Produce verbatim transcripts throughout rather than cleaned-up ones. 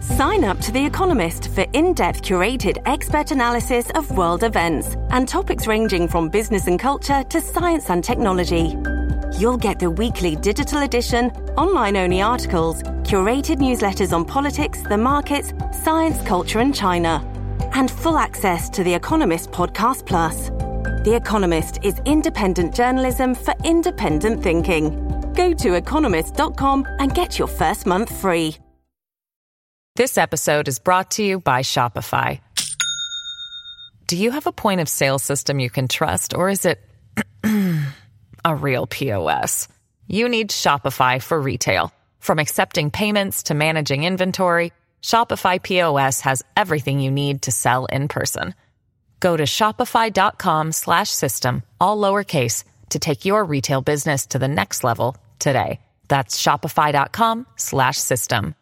Sign up to The Economist for in-depth curated expert analysis of world events and topics ranging from business and culture to science and technology. You'll get the weekly digital edition, online-only articles, curated newsletters on politics, the markets, science, culture and China, and full access to The Economist Podcast Plus. The Economist is independent journalism for independent thinking. Go to economist dot com and get your first month free. This episode is brought to you by Shopify. Do you have a point of sale system you can trust, or is it a real P O S? You need Shopify for retail. From accepting payments to managing inventory, Shopify P O S has everything you need to sell in person. Go to shopify.com slash system, all lowercase, to take your retail business to the next level today. That's shopify.com slash system.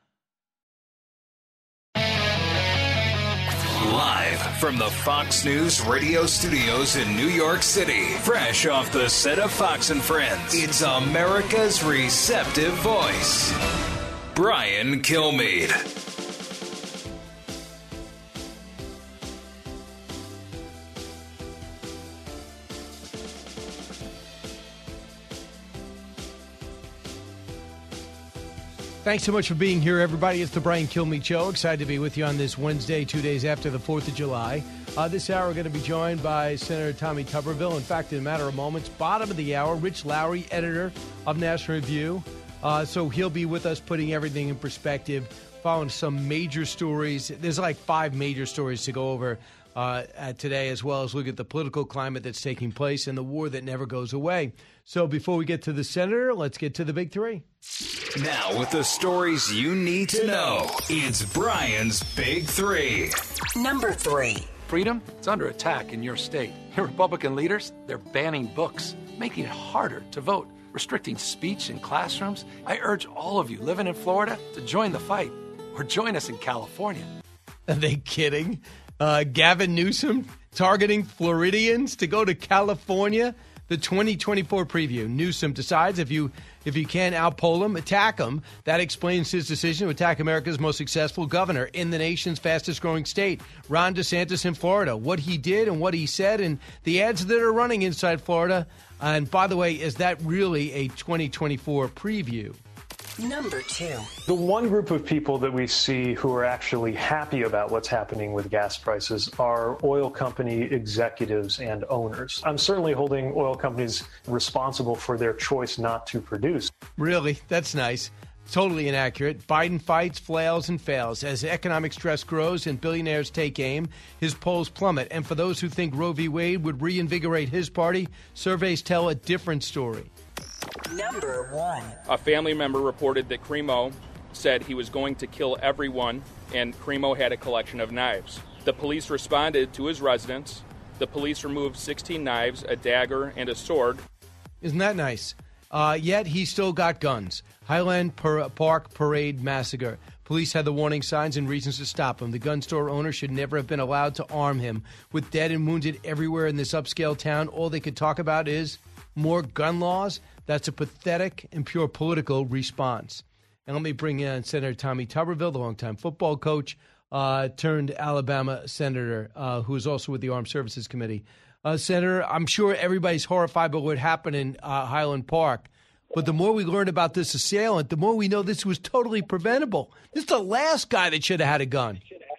Live from the Fox News radio studios in New York City, fresh off the set of Fox and Friends, it's America's receptive voice, Brian Kilmeade. Thanks so much for being here, everybody. It's the Brian Kilmeade Show. Excited to be with you on this Wednesday, two days after the fourth of July. Uh, this hour, we're going to be joined by Senator Tommy Tuberville. In fact, in a matter of moments, bottom of the hour, Rich Lowry, editor of National Review. Uh, so he'll be with us putting everything in perspective, following some major stories. There's like five major stories to go over uh, at today, as well as look at the political climate that's taking place and the war that never goes away. So before we get to the senator, let's get to the big three. Now, with the stories you need to know, it's Brian's Big Three. Number three. Freedom, it's under attack in your state. Your Republican leaders, they're banning books, making it harder to vote, restricting speech in classrooms. I urge all of you living in Florida to join the fight or join us in California. Are they kidding? Uh, Gavin Newsom targeting Floridians to go to California? The twenty twenty-four preview. Newsom decides if you if you can't outpoll him, attack him. That explains his decision to attack America's most successful governor in the nation's fastest growing state, Ron DeSantis in Florida. What he did and what he said and the ads that are running inside Florida. And by the way, is that really a twenty twenty-four preview? Number two. The one group of people that we see who are actually happy about what's happening with gas prices are oil company executives and owners. I'm certainly holding oil companies responsible for their choice not to produce. Really? That's nice. Totally inaccurate. Biden fights, flails, and fails. As economic stress grows and billionaires take aim, his polls plummet. And for those who think Roe v. Wade would reinvigorate his party, surveys tell a different story. Number one. A family member reported that Cremo said he was going to kill everyone, and Cremo had a collection of knives. The police responded to his residence. The police removed sixteen knives, a dagger, and a sword. Isn't that nice? Uh, yet he still got guns. Highland Par- Park Parade Massacre. Police had the warning signs and reasons to stop him. The gun store owner should never have been allowed to arm him. With dead and wounded everywhere in this upscale town, all they could talk about is more gun laws. That's a pathetic and pure political response. And let me bring in Senator Tommy Tuberville, the longtime football coach, uh, turned Alabama senator, uh, who is also with the Armed Services Committee. Uh, Senator, I'm sure everybody's horrified by what happened in uh, Highland Park. But the more we learn about this assailant, the more we know this was totally preventable. This is the last guy that should have had a gun.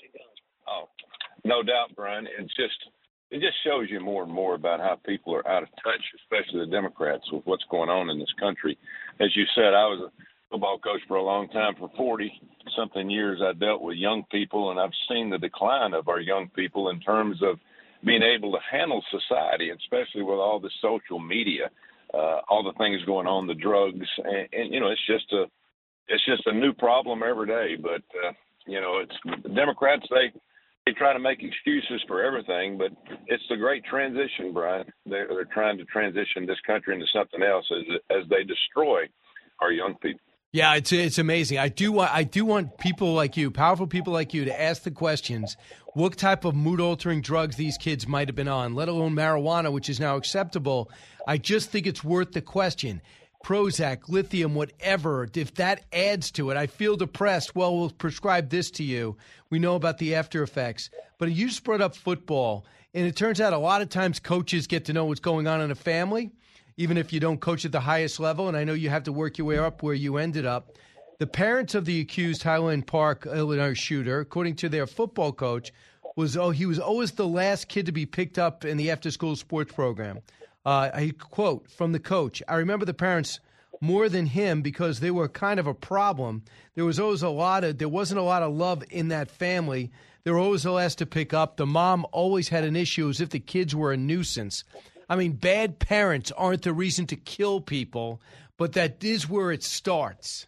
Oh, no doubt, Brian. It's just it just shows you more and more about how people are out of touch, especially the Democrats, with what's going on in this country. As you said, I was a football coach for a long time. For forty-something years, I dealt with young people, and I've seen the decline of our young people in terms of being able to handle society, especially with all the social media, uh, all the things going on, the drugs, and, and you know, it's just a it's just a new problem every day. But uh, you know, it's the Democrats, they. They try to make excuses for everything, but it's the great transition, Brian. They're, they're trying to transition this country into something else as as they destroy our young people. Yeah, it's it's amazing. I do want I do want people like you, powerful people like you, to ask the questions: what type of mood-altering drugs these kids might have been on, let alone marijuana, which is now acceptable. I just think it's worth the question. Prozac, lithium, whatever, if that adds to it, I feel depressed. Well, we'll prescribe this to you. We know about the after effects. But you just brought up football, and it turns out a lot of times coaches get to know what's going on in a family, even if you don't coach at the highest level, and I know you have to work your way up where you ended up. The parents of the accused Highland Park, Illinois shooter, according to their football coach, was oh he was always the last kid to be picked up in the after-school sports program. Uh, I quote from the coach, "I remember the parents more than him because they were kind of a problem. There was always a lot of, there wasn't a lot of love in that family. They were always the last to pick up. The mom always had an issue as if the kids were a nuisance." I mean, bad parents aren't the reason to kill people, but that is where it starts.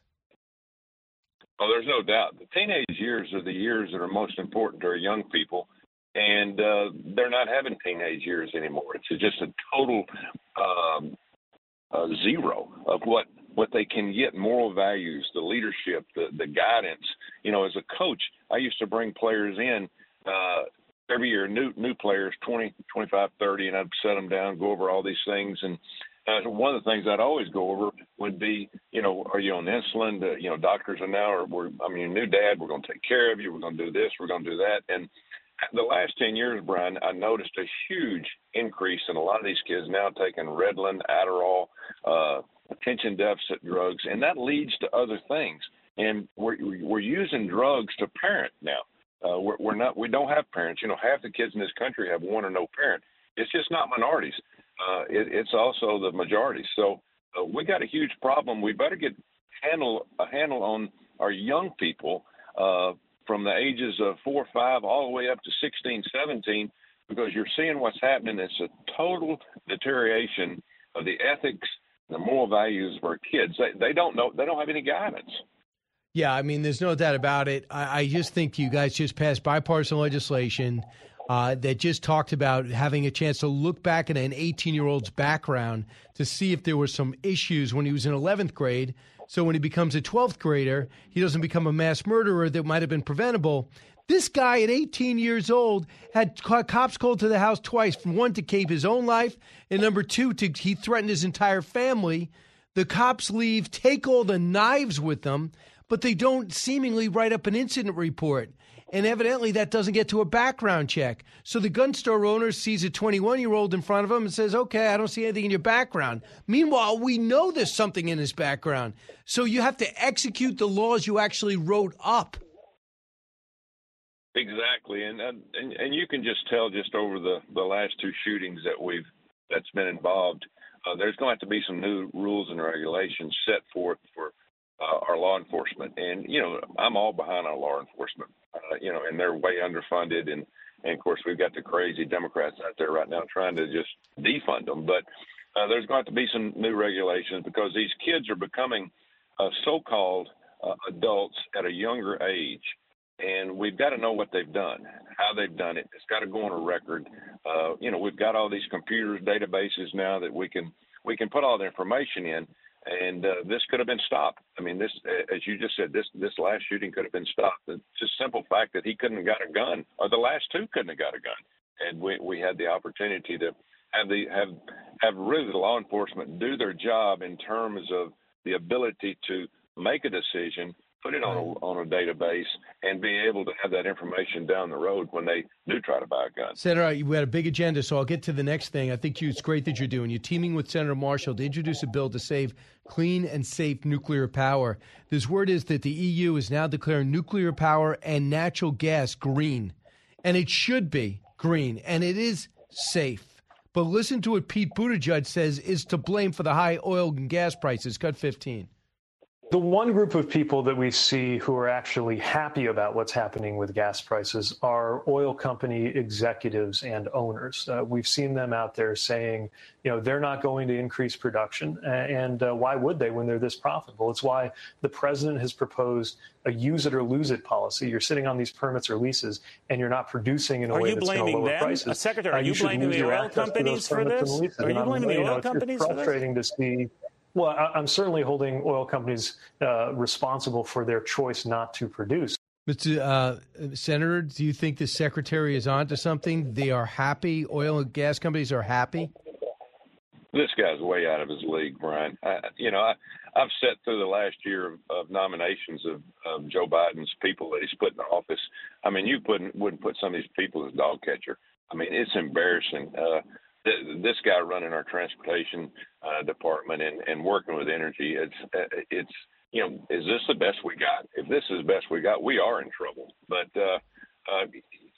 Oh, there's no doubt. The teenage years are the years that are most important to our young people. And uh, they're not having teenage years anymore. It's just a total um, uh, zero of what, what they can get, moral values, the leadership, the, the guidance. You know, as a coach, I used to bring players in uh, every year, new new players, twenty, twenty-five, thirty, and I'd set them down, go over all these things. And uh, one of the things I'd always go over would be, you know, are you on insulin? Uh, you know, doctors are now, or we're, I mean, new dad, we're going to take care of you. We're going to do this. We're going to do that. And the last ten years, Brian, I noticed a huge increase in a lot of these kids now taking Ritalin, Adderall, uh, attention deficit drugs, and that leads to other things. And we're we're using drugs to parent now. Uh, we're, we're not. We don't have parents. You know, half the kids in this country have one or no parent. It's just not minorities. Uh, it, it's also the majority. So uh, we got a huge problem. We better get handle a handle on our young people. Uh, from the ages of four or five all the way up to sixteen, seventeen, because you're seeing what's happening. It's a total deterioration of the ethics, the moral values of our kids. They, they don't know. They don't have any guidance. Yeah, I mean, there's no doubt about it. I, I just think you guys just passed bipartisan legislation uh, that just talked about having a chance to look back at an eighteen-year-old's background to see if there were some issues when he was in eleventh grade. So when he becomes a twelfth grader, he doesn't become a mass murderer that might have been preventable. This guy at eighteen years old had cops called to the house twice. From one, to keep his own life, and number two, to he threatened his entire family. The cops leave, take all the knives with them, but they don't seemingly write up an incident report. And evidently that doesn't get to a background check. So the gun store owner sees a twenty-one-year-old in front of him and says, okay, I don't see anything in your background. Meanwhile, we know there's something in his background. So you have to execute the laws you actually wrote up. Exactly. And and, and you can just tell just over the, the last two shootings that we've that's been involved, uh, there's going to have to be some new rules and regulations set forth for Uh, our law enforcement. And, you know, I'm all behind our law enforcement, uh, you know, and they're way underfunded. And, and, of course, we've got the crazy Democrats out there right now trying to just defund them. But uh, there's going to have to be some new regulations because these kids are becoming uh, so-called uh, adults at a younger age. And we've got to know what they've done, how they've done it. It's got to go on a record. Uh, you know, we've got all these computers, databases now that we can we can put all the information in. And uh, this could have been stopped. I mean, this, as you just said, this this last shooting could have been stopped. It's just simple fact that he couldn't have got a gun, or the last two couldn't have got a gun. And we, we had the opportunity to have the have have really the law enforcement do their job in terms of the ability to make a decision, put it on a, on a database, and be able to have that information down the road when they do try to buy a gun. Senator, we had a big agenda, so I'll get to the next thing. I think you, it's great that you're doing. You're teaming with Senator Marshall to introduce a bill to save clean and safe nuclear power. This word is that the E U is now declaring nuclear power and natural gas green. And it should be green, and it is safe. But listen to what Pete Buttigieg says is to blame for the high oil and gas prices. Cut fifteen. The one group of people that we see who are actually happy about what's happening with gas prices are oil company executives and owners. Uh, we've seen them out there saying, you know, they're not going to increase production. And uh, why would they when they're this profitable? It's why the president has proposed a use it or lose it policy. You're sitting on these permits or leases and you're not producing in a are way you that's going to lower them? prices. Uh, Secretary, are uh, you, you blaming the oil companies for this? Are you blaming the oil companies for this? It's frustrating to see. Well, I'm certainly holding oil companies uh, responsible for their choice not to produce. Mister Uh, Senator, do you think the secretary is on to something? They are happy? Oil and gas companies are happy? this guy's way out of his league, Brian. I, you know, I, I've sat through the last year of, of nominations of, of Joe Biden's people that he's put in office. I mean, you wouldn't, wouldn't put some of these people as dog catcher. I mean, it's embarrassing. Uh, th- this guy running our transportation uh, department and, and working with energy, it's, it's, you know, is this the best we got? If this is the best we got, we are in trouble. But uh, uh,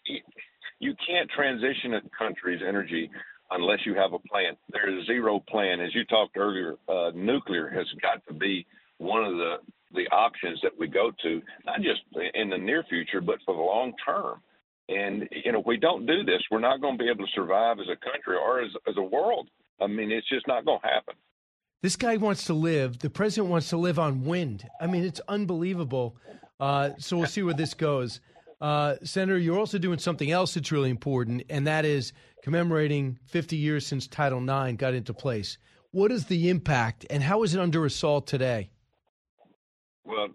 you can't transition a country's energy unless you have a plan. There is zero plan. As you talked earlier, uh, nuclear has got to be one of the, the options that we go to, not just in the near future, but for the long term. And, you know, if we don't do this, we're not going to be able to survive as a country or as, as a world. I mean, it's just not going to happen. This guy wants to live. The president wants to live on wind. I mean, it's unbelievable. Uh, so we'll see where this goes. Uh, Senator, you're also doing something else that's really important, and that is commemorating fifty years since Title nine got into place. What is the impact, and how is it under assault today? Well,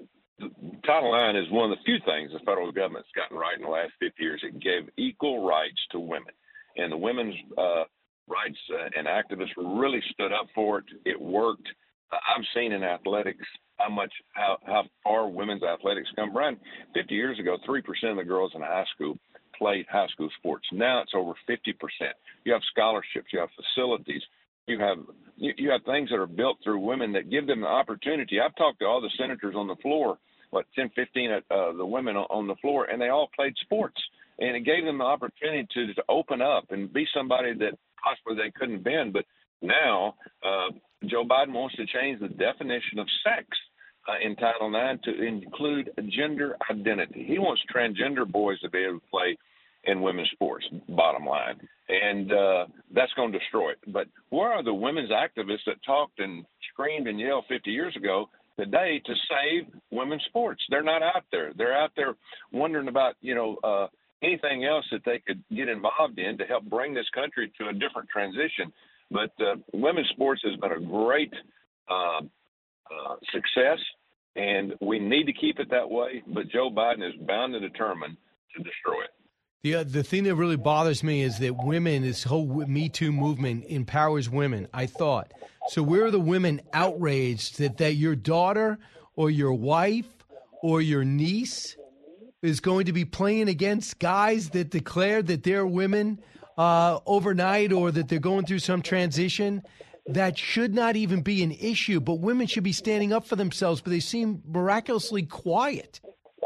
Title nine is one of the few things the federal government's gotten right in the last fifty years. It gave equal rights to women, and the women's uh, rights uh, and activists really stood up for it. It worked. Uh, I've seen in athletics how much, how, how far women's athletics come. Brian, fifty years ago, three percent of the girls in high school played high school sports. Now it's over fifty percent. You have scholarships, you have facilities, you have you, you have things that are built through women that give them the opportunity. I've talked to all the senators on the floor, what, ten, fifteen of uh, the women on the floor, and they all played sports. And it gave them the opportunity to, to open up and be somebody that possibly they couldn't have been. But now uh, Joe Biden wants to change the definition of sex Uh, in Title nine to include gender identity. He wants transgender boys to be able to play in women's sports, bottom line. And uh, that's going to destroy it. But where are the women's activists that talked and screamed and yelled fifty years ago today to save women's sports? They're not out there. They're out there wondering about, you know, uh, anything else that they could get involved in to help bring this country to a different transition. But uh, women's sports has been a great uh, Uh, success, and we need to keep it that way, but Joe Biden is bound and determined to destroy it. The, uh, the thing that really bothers me is that women, this whole Me Too movement empowers women, I thought. So where are the women outraged that, that your daughter or your wife or your niece is going to be playing against guys that declared that they're women uh, overnight or that they're going through some transition? That should not even be an issue, but women should be standing up for themselves, but they seem miraculously quiet.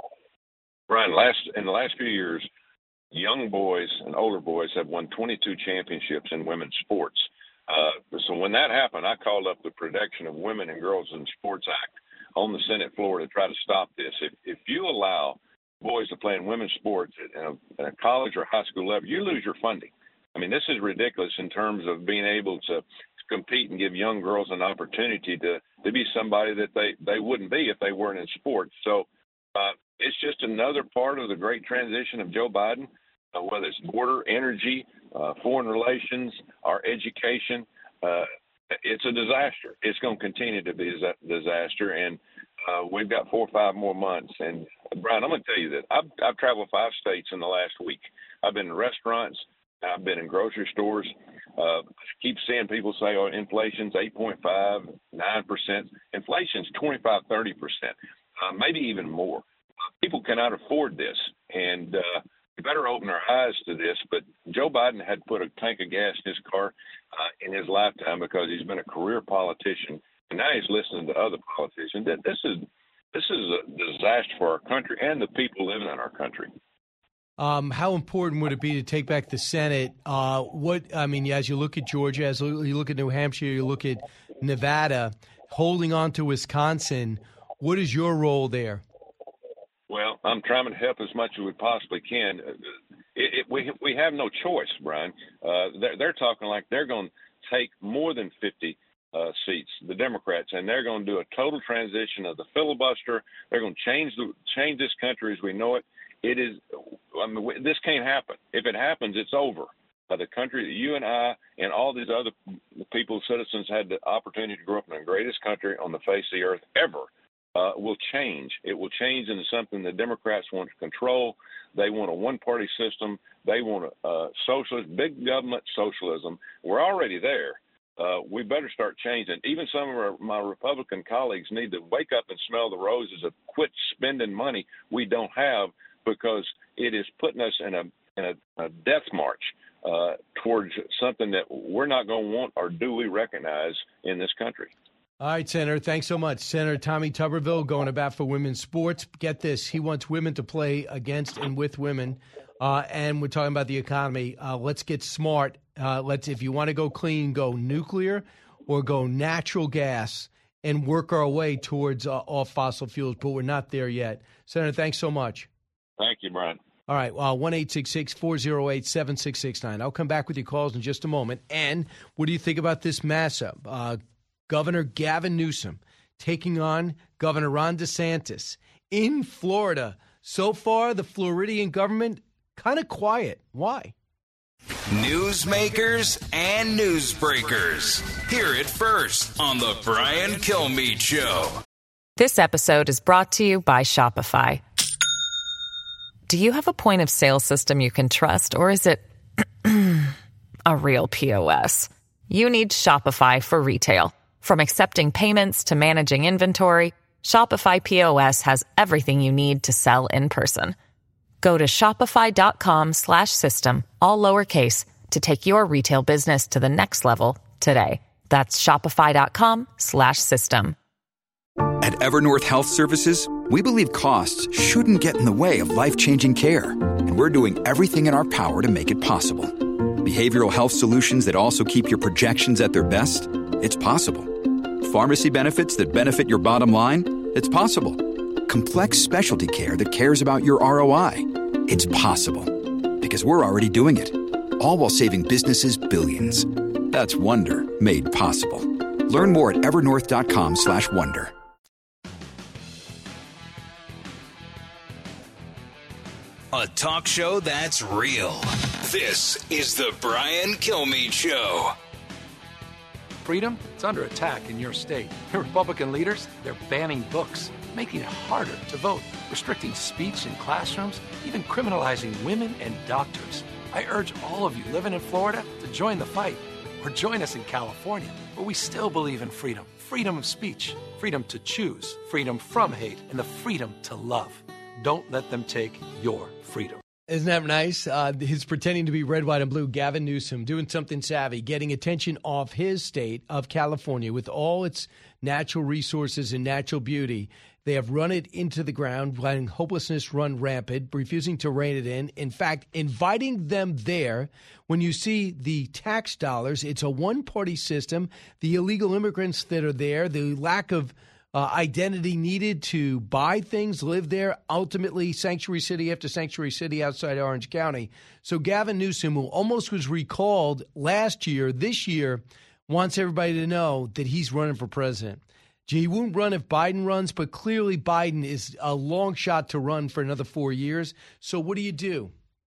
Brian, last in the last few years, young boys and older boys have won twenty-two championships in women's sports. Uh, so when that happened, I called up the Protection of Women and Girls in Sports Act on the Senate floor to try to stop this. If, if you allow boys to play in women's sports at a, at a college or high school level, you lose your funding. I mean, this is ridiculous in terms of being able to compete and give young girls an opportunity to, to be somebody that they, they wouldn't be if they weren't in sports. So uh, it's just another part of the great transition of Joe Biden, uh, whether it's border, energy, uh, foreign relations, our education. Uh, it's a disaster. It's going to continue to be a disaster. And uh, we've got four or five more months. And, Brian, I'm going to tell you that I've, I've traveled five states in the last week. I've been in restaurants. I've been in grocery stores. Uh, I keep seeing people say, oh, inflation's eight point five, nine percent. Inflation's twenty-five, thirty percent, uh, maybe even more. Uh, people cannot afford this, and uh, we better open our eyes to this. But Joe Biden had put a tank of gas in his car uh, in his lifetime because he's been a career politician, and now he's listening to other politicians. This is, this is a disaster for our country and the people living in our country. Um, how important would it be to take back the Senate? Uh, what I mean, as you look at Georgia, as you look at New Hampshire, you look at Nevada, holding on to Wisconsin, what is your role there? Well, I'm trying to help as much as we possibly can. It, it, we we have no choice, Brian. Uh, they're, they're talking like they're going to take more than fifty uh, seats, the Democrats, and they're going to do a total transition of the filibuster. They're going to change the change this country as we know it. It is, I mean, this can't happen. If it happens, it's over. Uh, the country that you and I and all these other people, citizens, had the opportunity to grow up in the greatest country on the face of the earth ever, uh, will change. It will change into something the Democrats want to control. They want a one-party system. They want a uh, socialist, big government socialism. We're already there. uh, we better start changing. Even some of our, my Republican colleagues need to wake up and smell the roses of quit spending money we don't have, because it is putting us in a in a, a death march uh, towards something that we're not going to want or duly recognize in this country. All right, Senator, thanks so much. Senator Tommy Tuberville going to bat for women's sports. Get this, he wants women to play against and with women, uh, and we're talking about the economy. Uh, let's get smart. Uh, let's, if you want to go clean, go nuclear or go natural gas and work our way towards uh, all fossil fuels, but we're not there yet. Senator, thanks so much. Thank you, Brian. All right, uh, one eight six six, four oh eight, seven six six nine. I'll come back with your calls in just a moment. And what do you think about this mess-up? Uh, Governor Gavin Newsom taking on Governor Ron DeSantis in Florida. So far, the Floridian government kind of quiet. Why? Newsmakers and newsbreakers. Hear it first on the Brian Kilmeade Show. This episode is brought to you by Shopify. Do you have a point of sale system you can trust, or is it a real P O S? You need Shopify for retail. From accepting payments to managing inventory, Shopify P O S has everything you need to sell in person. Go to shopify.com slash system, all lowercase, to take your retail business to the next level today. That's shopify.com slash system. At Evernorth Health Services, we believe costs shouldn't get in the way of life-changing care, and we're doing everything in our power to make it possible. Behavioral health solutions that also keep your projections at their best? It's possible. Pharmacy benefits that benefit your bottom line? It's possible. Complex specialty care that cares about your R O I? It's possible. Because we're already doing it. All while saving businesses billions. That's Wonder made possible. Learn more at evernorth.com slash wonder. A talk show that's real. This is the Brian Kilmeade Show. Freedom, it's under attack in your state. Republican leaders, they're banning books, making it harder to vote, restricting speech in classrooms, even criminalizing women and doctors. I urge all of you living in Florida to join the fight, or join us in California, where we still believe in freedom. Freedom of speech, freedom to choose, freedom from hate, and the freedom to love. Don't let them take your freedom. Isn't that nice? Uh, he's pretending to be red, white, and blue. Gavin Newsom doing something savvy, getting attention off his state of California with all its natural resources and natural beauty. They have run it into the ground, letting hopelessness run rampant, refusing to rein it in. In fact, inviting them there. When you see the tax dollars, it's a one-party system. The illegal immigrants that are there, the lack of Uh, identity needed to buy things, live there, ultimately sanctuary city after sanctuary city outside Orange County. So Gavin Newsom, who almost was recalled last year, this year, wants everybody to know that he's running for president. Gee, he won't run if Biden runs, but clearly Biden is a long shot to run for another four years. So what do you do?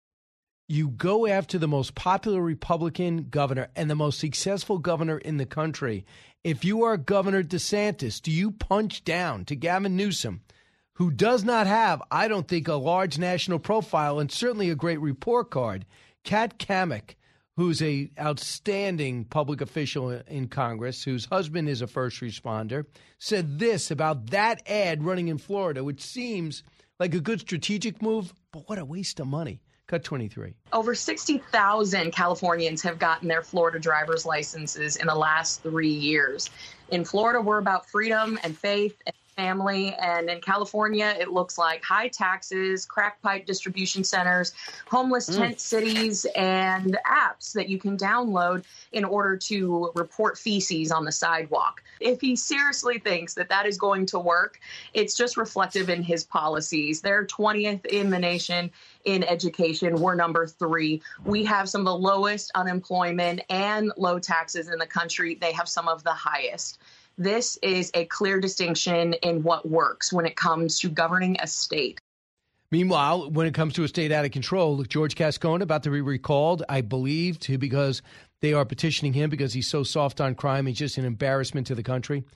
You go after the most popular Republican governor and the most successful governor in the country. If you are Governor DeSantis, do you punch down to Gavin Newsom, who does not have, I don't think, a large national profile and certainly a great report card? Kat Cammack, who's a outstanding public official in Congress, whose husband is a first responder, said this about that ad running in Florida, which seems like a good strategic move, but what a waste of money. Cut twenty-three. Over sixty thousand Californians have gotten their Florida driver's licenses in the last three years. In Florida, we're about freedom and faith and family. And in California, it looks like high taxes, crack pipe distribution centers, homeless mm. tent cities, and apps that you can download in order to report feces on the sidewalk. If he seriously thinks that that is going to work, it's just reflective in his policies. They're twentieth in the nation in education. We're number three. We have some of the lowest unemployment and low taxes in the country. They have some of the highest. This is a clear distinction in what works when it comes to governing a state. Meanwhile, when it comes to a state out of control, George Gascon about to be recalled, I believe, to because they are petitioning him because he's so soft on crime. He's just an embarrassment to the country.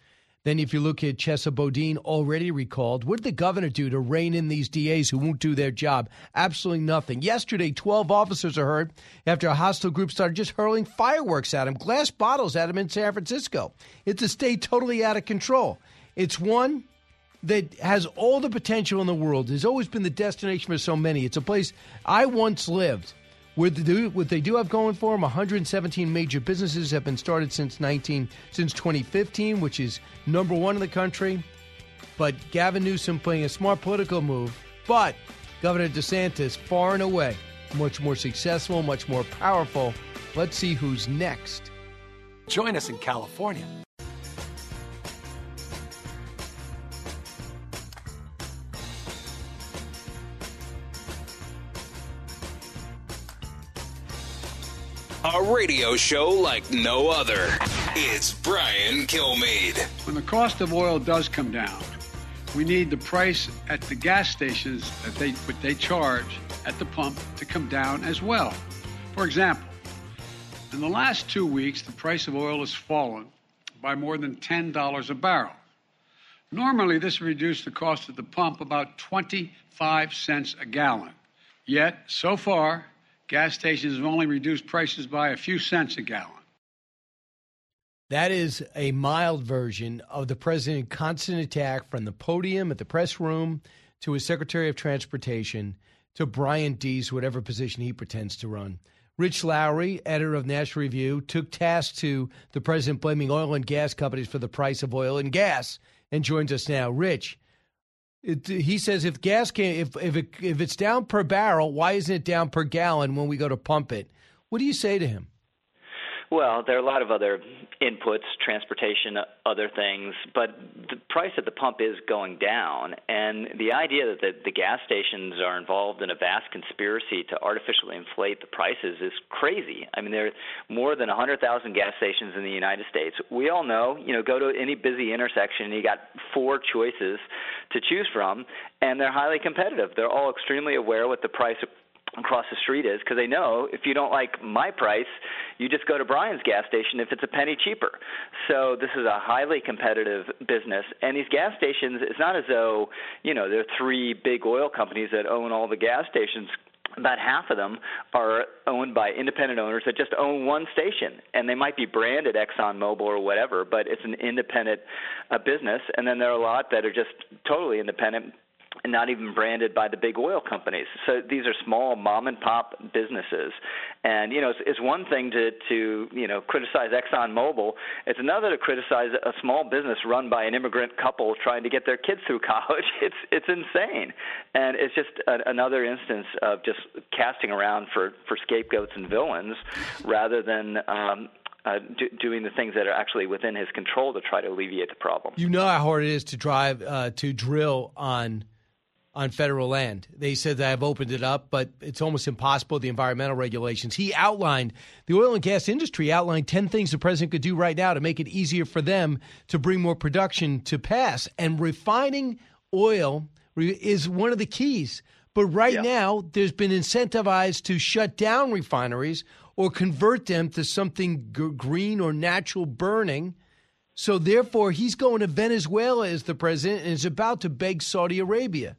Then if you look at Chesa Boudin, already recalled, what did the governor do to rein in these D As who won't do their job? Absolutely nothing. Yesterday, twelve officers are hurt after a hostile group started just hurling fireworks at him, glass bottles at him in San Francisco. It's a state totally out of control. It's one that has all the potential in the world. It's always been the destination for so many. It's a place I once lived. What they do, what they do have going for them, one hundred seventeen major businesses have been started since nineteen since twenty fifteen, which is number one in the country. But Gavin Newsom playing a smart political move. But Governor DeSantis, far and away, much more successful, much more powerful. Let's see who's next. Join us in California. A radio show like no other. It's Brian Kilmeade. When the cost of oil does come down, we need the price at the gas stations that they what they charge at the pump to come down as well. For example, in the last two weeks, the price of oil has fallen by more than ten dollars a barrel. Normally, this would reduce the cost at the pump about twenty-five cents a gallon. Yet, so far, gas stations have only reduced prices by a few cents a gallon. That is a mild version of the president's constant attack from the podium at the press room to his Secretary of Transportation to Brian Deese, whatever position he pretends to run. Rich Lowry, editor of National Review, took task to the president blaming oil and gas companies for the price of oil and gas and joins us now. Rich, It, he says if gas can if if it, if it's down per barrel, why isn't it down per gallon when we go to pump it? What do you say to him? Well, there are a lot of other inputs, transportation, other things, but the price at the pump is going down. And the idea that the, the gas stations are involved in a vast conspiracy to artificially inflate the prices is crazy. I mean, there are more than one hundred thousand gas stations in the United States. We all know, you know, go to any busy intersection, and you got four choices to choose from, and they're highly competitive. They're all extremely aware what the price of across the street is, because they know if you don't like my price, you just go to Brian's gas station if it's a penny cheaper. So this is a highly competitive business. And these gas stations, it's not as though, you know, there are three big oil companies that own all the gas stations. About half of them are owned by independent owners that just own one station, and they might be branded ExxonMobil or whatever, but it's an independent uh, business. And then there are a lot that are just totally independent and not even branded by the big oil companies. So these are small mom-and-pop businesses. And, you know, it's, it's one thing to, to, you know, criticize ExxonMobil. It's another to criticize a small business run by an immigrant couple trying to get their kids through college. It's it's insane. And it's just a, another instance of just casting around for, for scapegoats and villains rather than um, Uh, do, doing the things that are actually within his control to try to alleviate the problem. You know how hard it is to drive, uh, to drill on on federal land. They said that I've opened it up, but it's almost impossible, the environmental regulations. He outlined, the oil and gas industry outlined ten things the president could do right now to make it easier for them to bring more production to pass. And refining oil is one of the keys. But right yeah. now, there's been incentivized to shut down refineries or convert them to something g- green or natural burning. So therefore, he's going to Venezuela as the president and is about to beg Saudi Arabia.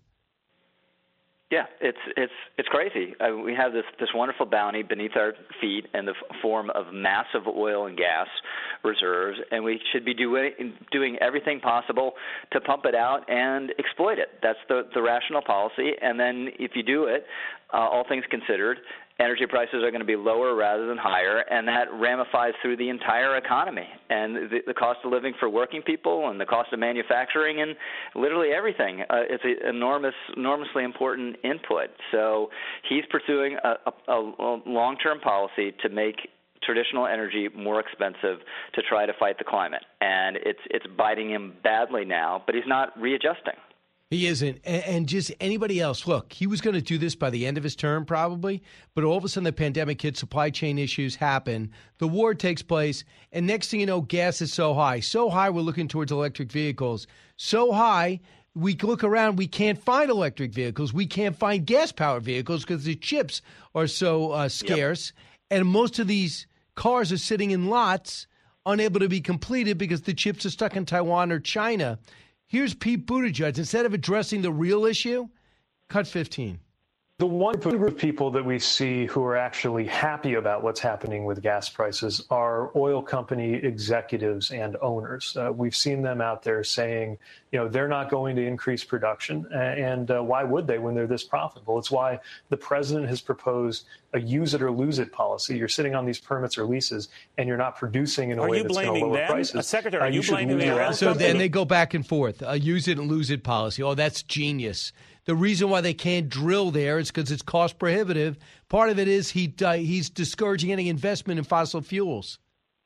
Yeah, it's it's it's crazy. Uh, we have this, this wonderful bounty beneath our feet in the f- form of massive oil and gas reserves, and we should be doing doing everything possible to pump it out and exploit it. That's the, the rational policy. And then if you do it, uh, all things considered, energy prices are going to be lower rather than higher, and that ramifies through the entire economy. And the, the cost of living for working people and the cost of manufacturing and literally everything. Uh, it's an enormous, enormously important input. So he's pursuing a, a, a long-term policy to make traditional energy more expensive to try to fight the climate. And it's it's biting him badly now, but he's not readjusting. He isn't. And just anybody else, look, he was going to do this by the end of his term probably, but all of a sudden the pandemic hits, supply chain issues happen, the war takes place, and next thing you know, gas is so high. So high we're looking towards electric vehicles. So high we look around, we can't find electric vehicles. We can't find gas-powered vehicles because the chips are so uh, scarce. Yep. And most of these cars are sitting in lots unable to be completed because the chips are stuck in Taiwan or China. Here's Pete Buttigieg. Instead of addressing the real issue, cut fifteen. The one group of people that we see who are actually happy about what's happening with gas prices are oil company executives and owners. Uh, we've seen them out there saying, you know, they're not going to increase production. And uh, why would they when they're this profitable? It's why the president has proposed a use it or lose it policy. You're sitting on these permits or leases and you're not producing in a are way you that's going to lower them? prices. Uh, Secretary, uh, are you, you blaming the oil So then they go back and forth. A use it and lose it policy. Oh, that's genius. The reason why they can't drill there is because it's cost prohibitive. Part of it is he uh, he's discouraging any investment in fossil fuels.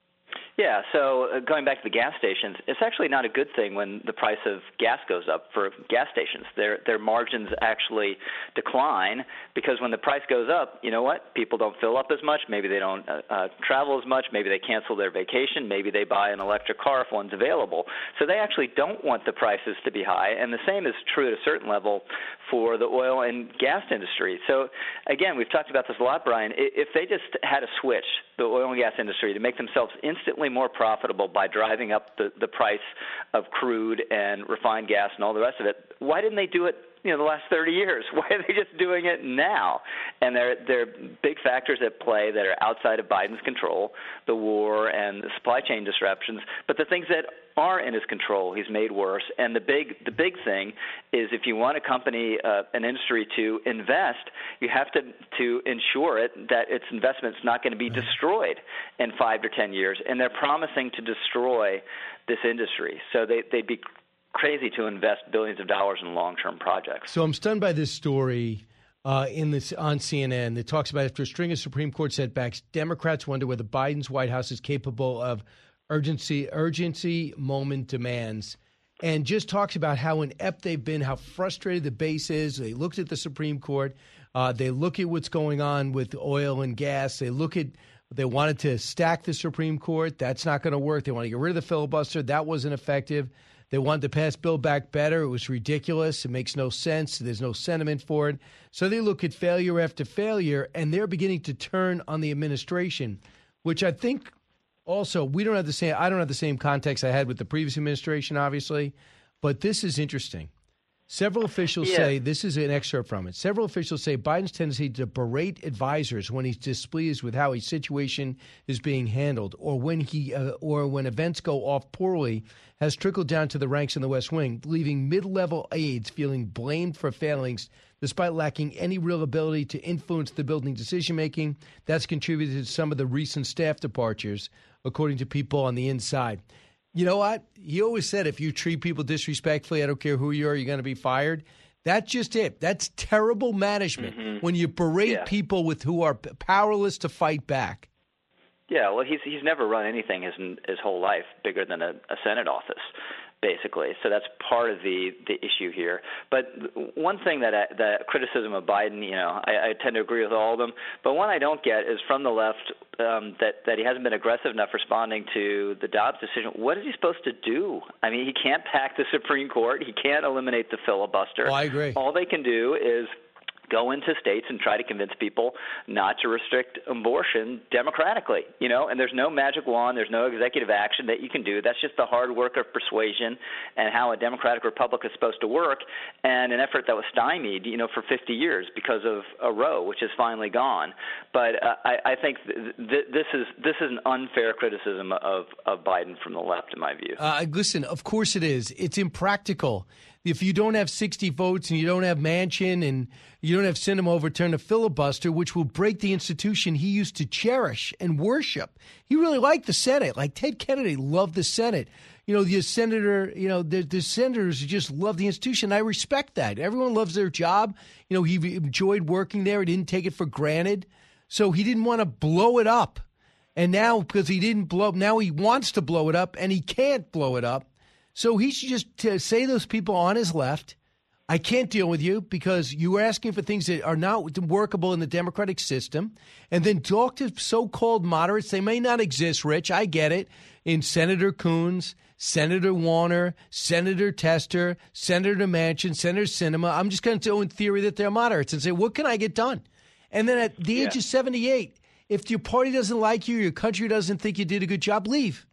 Yeah, so uh, going back to the gas stations, it's actually not a good thing when the price of gas goes up for gas stations. Their their margins actually decline because when the price goes up, you know what? People don't fill up as much. Maybe they don't uh, uh, travel as much. Maybe they cancel their vacation. Maybe they buy an electric car if one's available. So they actually don't want the prices to be high. And the same is true at a certain level for the oil and gas industry. So, again, we've talked about this a lot, Brian. If they just had a switch, the oil and gas industry, to make themselves instantly more profitable by driving up the, the price of crude and refined gas and all the rest of it, why didn't they do it, you know, the last thirty years? Why are they just doing it now? And there, there are big factors at play that are outside of Biden's control, the war and the supply chain disruptions. But the things that are in his control, he's made worse. And the big, the big thing is if you want a company, uh, an industry to invest, you have to to ensure it that its investment's not going to be destroyed in five to ten years. And they're promising to destroy this industry. So they, they'd be crazy to invest billions of dollars in long-term projects. So I'm stunned by this story uh, in this on C N N that talks about after a string of Supreme Court setbacks, Democrats wonder whether Biden's White House is capable of urgency, urgency moment demands, and just talks about how inept they've been, how frustrated the base is. They looked at the Supreme Court. Uh, they look at what's going on with oil and gas. They look at They wanted to stack the Supreme Court. That's not going to work. They want to get rid of the filibuster. That wasn't effective. They wanted to pass Build Back Better. It was ridiculous. It makes no sense. There's no sentiment for it. So they look at failure after failure, and they're beginning to turn on the administration, which I think also we don't have the same. I don't have the same context I had with the previous administration, obviously, but this is interesting. Several officials yeah. say, this is an excerpt from it, several officials say Biden's tendency to berate advisors when he's displeased with how a situation is being handled or when he uh, or when events go off poorly has trickled down to the ranks in the West Wing, leaving mid-level aides feeling blamed for failings despite lacking any real ability to influence the building decision-making. That's contributed to some of the recent staff departures, according to people on the inside. You know what? He always said if you treat people disrespectfully, I don't care who you are, you're going to be fired. That's just it. That's terrible management mm-hmm. when you berate yeah. people with who are powerless to fight back. Yeah, well, he's he's never run anything his his whole life bigger than a, a Senate office, basically. So that's part of the, the issue here. But one thing that I, that criticism of Biden, you know, I, I tend to agree with all of them. But one I don't get is from the left um, that that he hasn't been aggressive enough responding to the Dobbs decision. What is he supposed to do? I mean, he can't pack the Supreme Court. He can't eliminate the filibuster. Oh, I agree. All they can do is go into states and try to convince people not to restrict abortion democratically, you know, and there's no magic wand, there's no executive action that you can do. That's just the hard work of persuasion and how a democratic republic is supposed to work, and an effort that was stymied, you know, for fifty years because of a Roe, which is finally gone. But uh, I, I think th- th- this is this is an unfair criticism of, of Biden from the left, in my view. Uh, listen, of course it is. It's impractical. If you don't have sixty votes and you don't have Manchin and you don't have Sinema overturn a filibuster, which will break the institution he used to cherish and worship. He really liked the Senate. Like Ted Kennedy loved the Senate. You know, the senator, you know, the, the senators just love the institution. I respect that. Everyone loves their job. You know, he enjoyed working there. He didn't take it for granted. So he didn't want to blow it up. And now, because he didn't blow up, now he wants to blow it up, and he can't blow it up. So he should just to say those people on his left, I can't deal with you because you are asking for things that are not workable in the democratic system, and then talk to so-called moderates. They may not exist, Rich. I get it. In Senator Coons, Senator Warner, Senator Tester, Senator Manchin, Senator Sinema. I'm just going to go in theory that they're moderates and say, what can I get done? And then at the age yeah. of seventy-eight, if your party doesn't like you, your country doesn't think you did a good job, leave.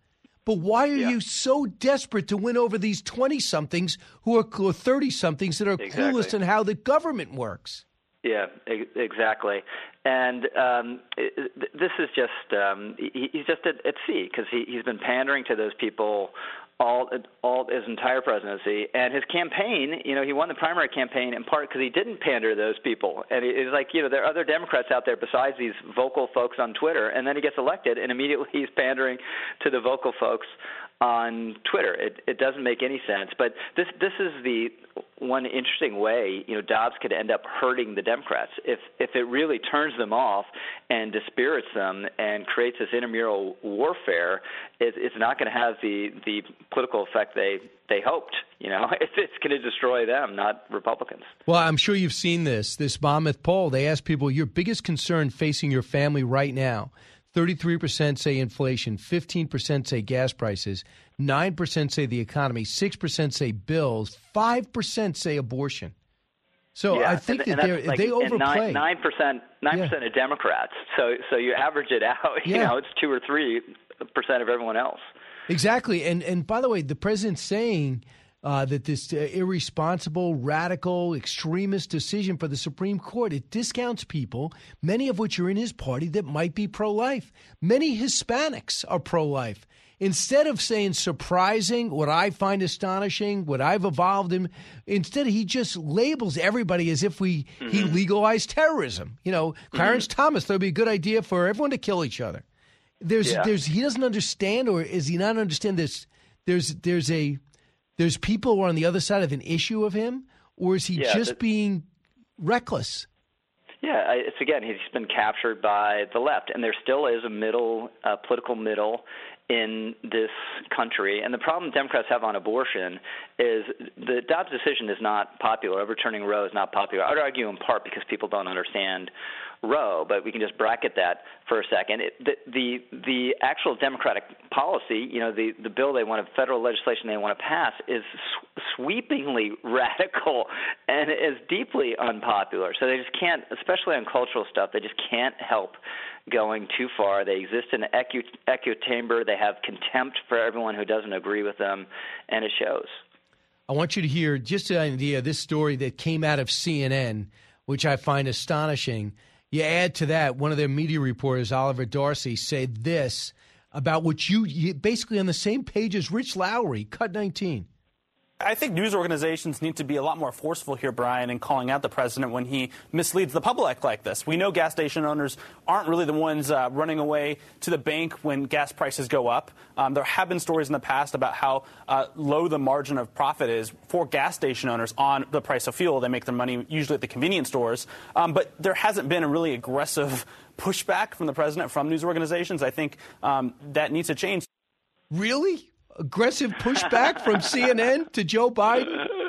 But why are Yeah. you so desperate to win over these twenty-somethings who are or thirty-somethings that are Exactly. clueless in how the government works? Yeah, e- exactly. And um, it, this is just, um, he, he's just at, at sea because he, he's been pandering to those people all all his entire presidency. And his campaign, you know, he won the primary campaign in part because he didn't pander to those people. And it's like, you know, there are other Democrats out there besides these vocal folks on Twitter. And then he gets elected, and immediately he's pandering to the vocal folks on Twitter. It, it doesn't make any sense. But this this is the one interesting way, you know, Dobbs could end up hurting the Democrats. If if it really turns them off and dispirits them and creates this intramural warfare, it, it's not going to have the, the political effect they, they hoped. You know, it's, it's going to destroy them, not Republicans. Well, I'm sure you've seen this. This Monmouth poll, they asked people, your biggest concern facing your family right now. thirty-three percent say inflation, fifteen percent say gas prices, nine percent say the economy, six percent say bills, five percent say abortion. So yeah, I think and, that and they're, like, they overplay. Nine percent, nine percent of Democrats. So, so you average it out. You Yeah. know, it's two or three percent of everyone else. Exactly. And and by the way, the president's saying uh, that this uh, irresponsible, radical, extremist decision for the Supreme Court, it discounts people, many of which are in his party, that might be pro-life. Many Hispanics are pro-life. Instead of saying surprising, what I find astonishing, what I've evolved in, instead he just labels everybody as if we mm-hmm. he legalized terrorism. You know, Clarence mm-hmm. Thomas, that would be a good idea for everyone to kill each other. There's, yeah. there's, he doesn't understand, or is he not understand this? There's, there's a, there's people who are on the other side of an issue of him, or is he yeah, just but, being reckless? Yeah, it's again, he's been captured by the left, and there still is a middle, uh, political middle in this country. And the problem Democrats have on abortion is the Dobbs decision is not popular. Overturning Roe is not popular. I would argue in part because people don't understand Roe, but we can just bracket that for a second. It, the, the the actual Democratic policy, you know, the, the bill they want, federal legislation they want to pass is sw- sweepingly radical and is deeply unpopular. So they just can't, especially on cultural stuff, they just can't help going too far. They exist in an echo, echo chamber. They have contempt for everyone who doesn't agree with them, and it shows. I want you to hear just an idea of this story that came out of C N N, which I find astonishing. You add to that, one of their media reporters, Oliver Darcy, said this about what you, you basically on the same page as Rich Lowry, cut nineteen. I think news organizations need to be a lot more forceful here, Brian, in calling out the president when he misleads the public like this. We know gas station owners aren't really the ones uh, running away to the bank when gas prices go up. Um, there have been stories in the past about how uh, low the margin of profit is for gas station owners on the price of fuel. They make their money usually at the convenience stores. Um, but there hasn't been a really aggressive pushback from the president, from news organizations. I think um, that needs to change. Really? Aggressive pushback from C N N to Joe Biden?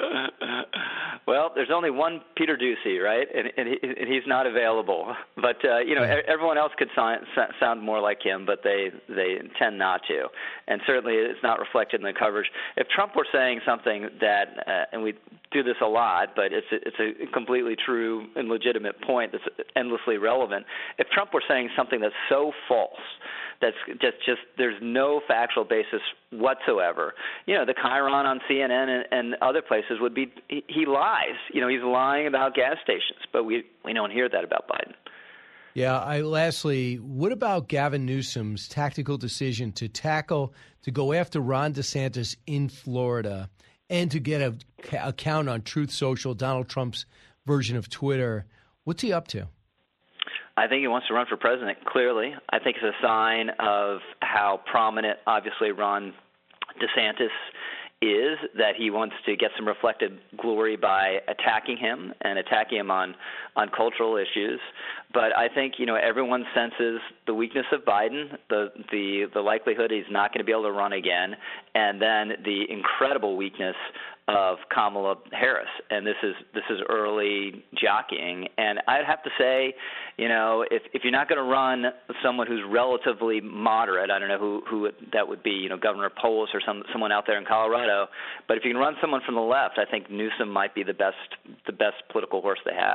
Well, there's only one Peter Doocy, right? And, and, he, and he's not available. But, uh, you know, yeah. everyone else could sound, sound more like him, but they, they tend not to. And certainly it's not reflected in the coverage. If Trump were saying something that, uh, and we do this a lot, but it's a, it's a completely true and legitimate point that's endlessly relevant. If Trump were saying something that's so false, that's just, just there's no factual basis whatsoever. You know, the Chiron on C N N and, and other places would be, he, he lies. You know, he's lying about gas stations, but we, we don't hear that about Biden. Yeah, I lastly, what about Gavin Newsom's tactical decision to tackle, to go after Ron DeSantis in Florida and to get a account on Truth Social, Donald Trump's version of Twitter? What's he up to? I think he wants to run for president, clearly. I think it's a sign of how prominent, obviously, Ron DeSantis is, that he wants to get some reflected glory by attacking him and attacking him on, on cultural issues. But I think, you know, everyone senses the weakness of Biden, the, the, the likelihood he's not going to be able to run again, and then the incredible weakness of Kamala Harris, and this is this is early jockeying. And I'd have to say, you know, if if you're not going to run someone who's relatively moderate, I don't know who who that would be, you know, Governor Polis or some someone out there in Colorado, but if you can run someone from the left, I think Newsom might be the best the best political horse they have.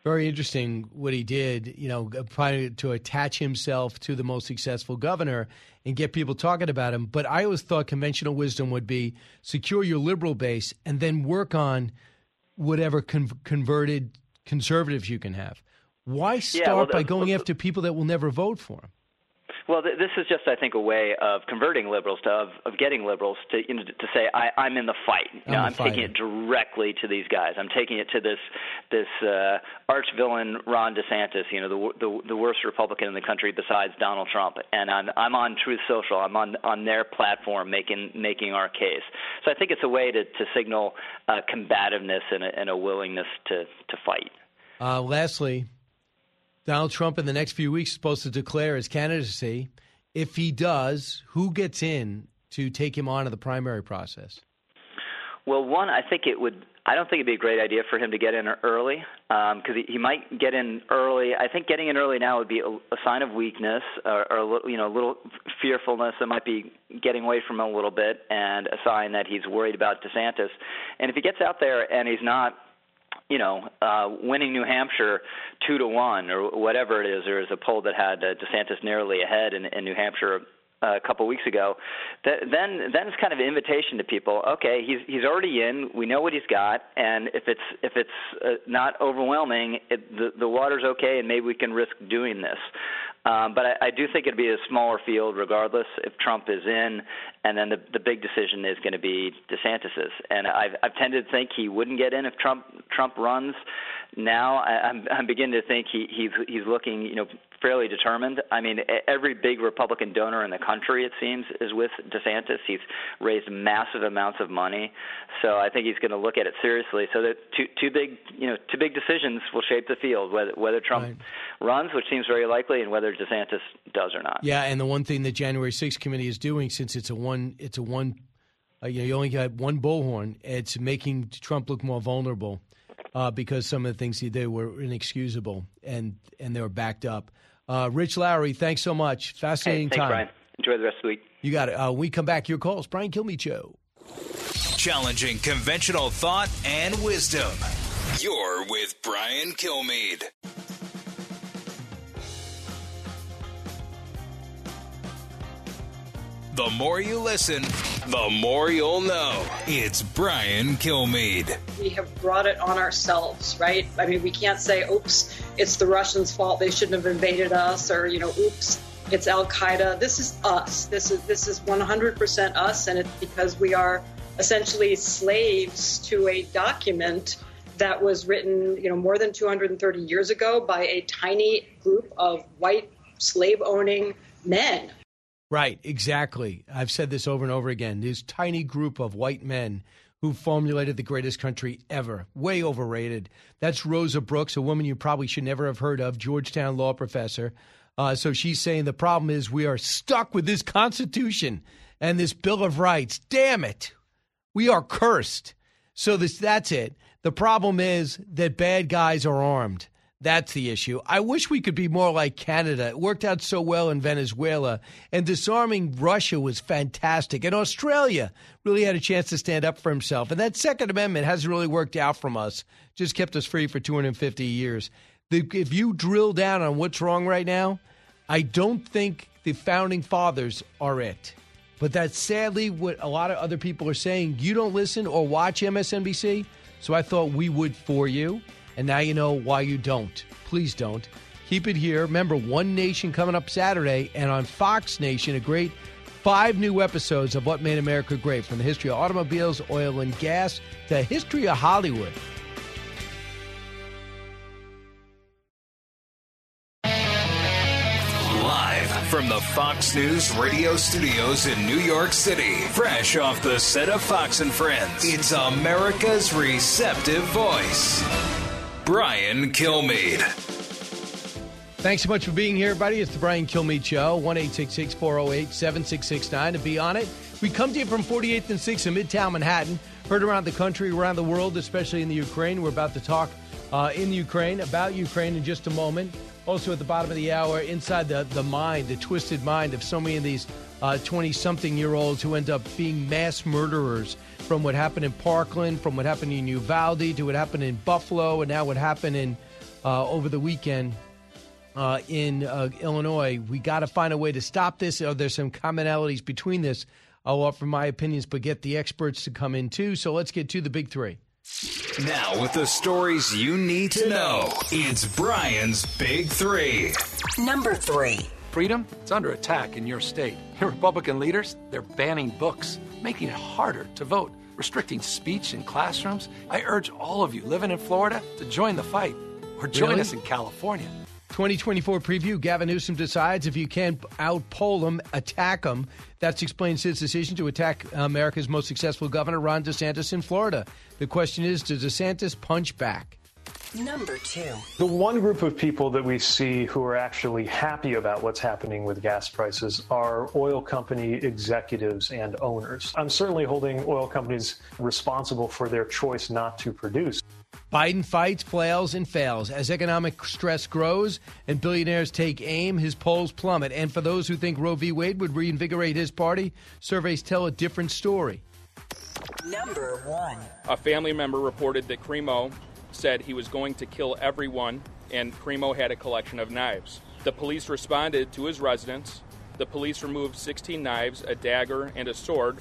Very interesting what he did, you know, trying to attach himself to the most successful governor and get people talking about him. But I always thought conventional wisdom would be secure your liberal base and then work on whatever con- converted conservatives you can have. Why start yeah, well, by going after people that will never vote for him? Well, th- this is just, I think, a way of converting liberals to of, of getting liberals to you know to say I, I'm in the fight. You know, I'm, I'm taking it directly to these guys. I'm taking it to this this uh, arch villain Ron DeSantis. You know, the, the the worst Republican in the country besides Donald Trump. And I'm I'm on Truth Social. I'm on on their platform making making our case. So I think it's a way to to signal uh, combativeness and a, and a willingness to to fight. Uh, lastly. Donald Trump in the next few weeks is supposed to declare his candidacy. If he does, who gets in to take him on to the primary process? Well, one, I think it would – I don't think it would be a great idea for him to get in early because um, he, he might get in early. I think getting in early now would be a, a sign of weakness or, or you know, a little fearfulness that might be getting away from him a little bit and a sign that he's worried about DeSantis. And if he gets out there and he's not – you know, uh, winning New Hampshire two to one or whatever it is. There was a poll that had uh, DeSantis narrowly ahead in, in New Hampshire uh, a couple of weeks ago. That, then, then it's kind of an invitation to people. Okay, he's he's already in. We know what he's got, and if it's if it's uh, not overwhelming, it, the the water's okay, and maybe we can risk doing this. Um, but I, I do think it'd be a smaller field regardless if Trump is in, and then the the big decision is going to be DeSantis's. And I've I've tended to think he wouldn't get in if Trump Trump runs. Now I, I'm I'm beginning to think he he's he's looking you know fairly determined. I mean, every big Republican donor in the country, it seems, is with DeSantis. He's raised massive amounts of money, so I think he's going to look at it seriously. So that two two big you know two big decisions will shape the field, whether whether Trump right. runs, which seems very likely, and whether DeSantis does or not. Yeah, and the one thing the January sixth committee is doing, since it's a one, it's a one, uh, you know, you only got one bullhorn, it's making Trump look more vulnerable uh, because some of the things he did were inexcusable and and they were backed up. Uh, Rich Lowry, thanks so much. Fascinating hey, thanks, time. Brian. Enjoy the rest of the week. You got it. Uh, when we come back, your calls. Brian Kilmeade Show. Challenging conventional thought and wisdom. You're with Brian Kilmeade. The more you listen, the more you'll know. It's Brian Kilmeade. We have brought it on ourselves, right? I mean, we can't say, oops, it's the Russians' fault. They shouldn't have invaded us, or, you know, oops, it's Al-Qaeda. This is us. This is this is one hundred percent us, and it's because we are essentially slaves to a document that was written, you know, more than two hundred thirty years ago by a tiny group of white slave-owning men. Right, exactly. I've said this over and over again. This tiny group of white men who formulated the greatest country ever. Way overrated. That's Rosa Brooks, a woman you probably should never have heard of, Georgetown law professor. Uh, so she's saying the problem is we are stuck with this Constitution and this Bill of Rights. Damn it. We are cursed. So this that's it. The problem is that bad guys are armed. That's the issue. I wish we could be more like Canada. It worked out so well in Venezuela, and disarming Russia was fantastic. And Australia really had a chance to stand up for himself. And that Second Amendment hasn't really worked out from us, just kept us free for two hundred fifty years. The, if you drill down on what's wrong right now, I don't think the Founding Fathers are it. But that's sadly what a lot of other people are saying. You don't listen or watch M S N B C, so I thought we would for you. And now you know why you don't. Please don't. Keep it here. Remember, One Nation coming up Saturday, and on Fox Nation, a great five new episodes of What Made America Great, from the history of automobiles, oil, and gas to the history of Hollywood. Live from the Fox News radio studios in New York City, fresh off the set of Fox and Friends, it's America's receptive voice, Brian Kilmeade. Thanks so much for being here, everybody. It's the Brian Kilmeade Show, one eight six six, four oh eight, seven six six nine to be on it. We come to you from forty-eighth and sixth in Midtown Manhattan, heard around the country, around the world, especially in the Ukraine. We're about to talk uh, in Ukraine, about Ukraine in just a moment. Also at the bottom of the hour, inside the, the mind, the twisted mind of so many of these uh, twenty-something-year-olds who end up being mass murderers, from what happened in Parkland, from what happened in Uvalde, to what happened in Buffalo, and now what happened in uh, over the weekend uh, in uh, Illinois. We got to find a way to stop this. Are there some commonalities between this? I'll offer my opinions, but get the experts to come in too. So let's get to the big three. Now, with the stories you need to know, it's Brian's Big Three. Number three. Freedom, it's under attack in your state. Your Republican leaders, they're banning books, making it harder to vote, restricting speech in classrooms. I urge all of you living in Florida to join the fight or join Really? us in California. twenty twenty-four preview. Gavin Newsom decides if you can't outpoll him, attack him. That's explains his decision to attack America's most successful governor, Ron DeSantis, in Florida. The question is, does DeSantis punch back? Number two. The one group of people that we see who are actually happy about what's happening with gas prices are oil company executives and owners. I'm certainly holding oil companies responsible for their choice not to produce. Biden fights, flails, and fails. As economic stress grows and billionaires take aim, his polls plummet. And for those who think Roe v. Wade would reinvigorate his party, surveys tell a different story. Number one. A family member reported that Cremo said he was going to kill everyone, and Cremo had a collection of knives. The police responded to his residence. The police removed sixteen knives, a dagger, and a sword.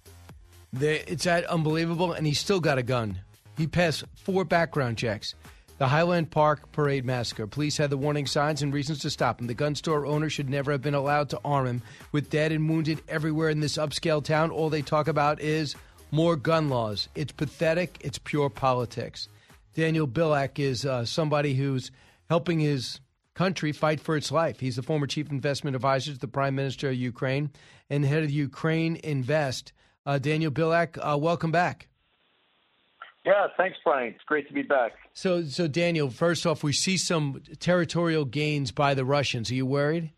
The, it's that unbelievable, and he's still got a gun. He passed four background checks. The Highland Park Parade massacre. Police had the warning signs and reasons to stop him. The gun store owner should never have been allowed to arm him. With dead and wounded everywhere in this upscale town, all they talk about is more gun laws. It's pathetic. It's pure politics. Daniel Bilak is uh, somebody who's helping his country fight for its life. He's the former chief investment advisor to the prime minister of Ukraine and head of Ukraine Invest. Uh, Daniel Bilak, uh, welcome back. Yeah, thanks, Brian. It's great to be back. So, so Daniel, first off, we see some territorial gains by the Russians. Are you worried?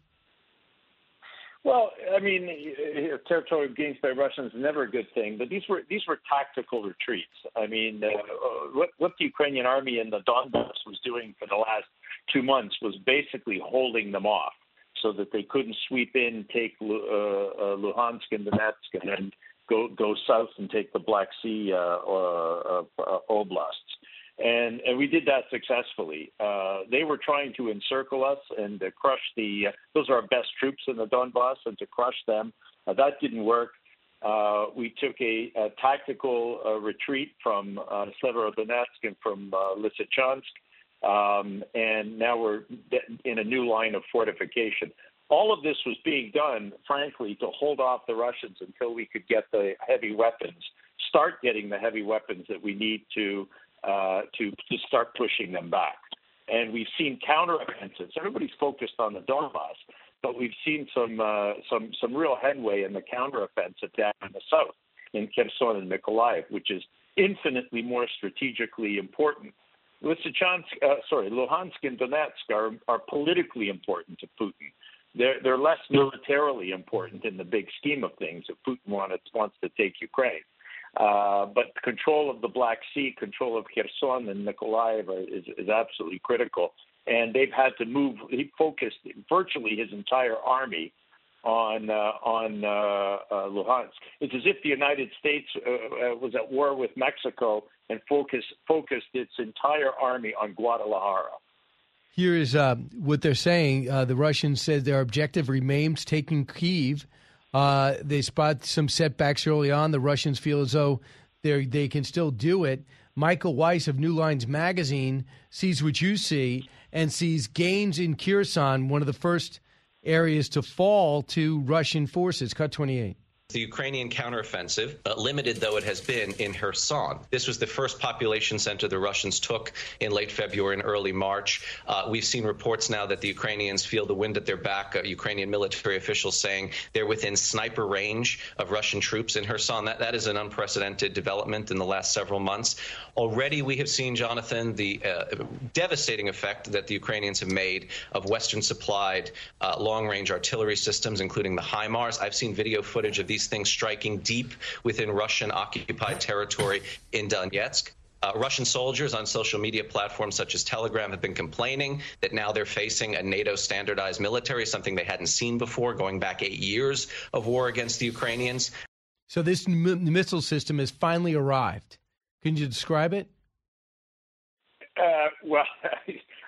Well, I mean, territorial gains by Russians is never a good thing, but these were these were tactical retreats. I mean, uh, what what the Ukrainian army in the Donbass was doing for the last two months was basically holding them off so that they couldn't sweep in, take uh, uh, Luhansk and Donetsk, and then go go south and take the Black Sea uh, uh, uh, oblasts. And, and we did that successfully. Uh, they were trying to encircle us and uh, crush the, uh, those are our best troops in the Donbass, and to crush them. Uh, that didn't work. Uh, we took a, a tactical uh, retreat from uh, Severodonetsk and from uh, Lysychansk, um, and now we're in a new line of fortification. All of this was being done, frankly, to hold off the Russians until we could get the heavy weapons, start getting the heavy weapons that we need to Uh, to to start pushing them back. And we've seen counteroffensives. Everybody's focused on the Donbass, but we've seen some uh, some some real headway in the counteroffensive down in the south, in Kherson and Mykolaiv, which is infinitely more strategically important. Lysychansk, uh, sorry, Luhansk and Donetsk are are politically important to Putin. They're they're less militarily important in the big scheme of things if Putin wanted, wants to take Ukraine. Uh, but control of the Black Sea, control of Kherson and Mykolaiv is, is absolutely critical. And they've had to move. He focused virtually his entire army on uh, on uh, uh, Luhansk. It's as if the United States uh, uh, was at war with Mexico and focused focused its entire army on Guadalajara. Here is uh, what they're saying. Uh, the Russians said their objective remains taking Kyiv. Uh, they spot some setbacks early on. The Russians feel as though they they can still do it. Michael Weiss of New Lines Magazine sees what you see and sees gains in Kherson, one of the first areas to fall to Russian forces. Cut twenty-eight. The Ukrainian counteroffensive, uh, limited though it has been in Kherson. This was the first population center the Russians took in late February and early March. Uh, we've seen reports now that the Ukrainians feel the wind at their back. Uh, Ukrainian military officials saying they're within sniper range of Russian troops in Kherson. That, that is an unprecedented development in the last several months. Already we have seen, Jonathan, the uh, devastating effect that the Ukrainians have made of Western-supplied uh, long-range artillery systems, including the HIMARS. I've seen video footage of these things striking deep within Russian-occupied territory in Donetsk. Uh, Russian soldiers on social media platforms such as Telegram have been complaining that now they're facing a NATO-standardized military, something they hadn't seen before, going back eight years of war against the Ukrainians. So this m- missile system has finally arrived. Can you describe it? Uh, well,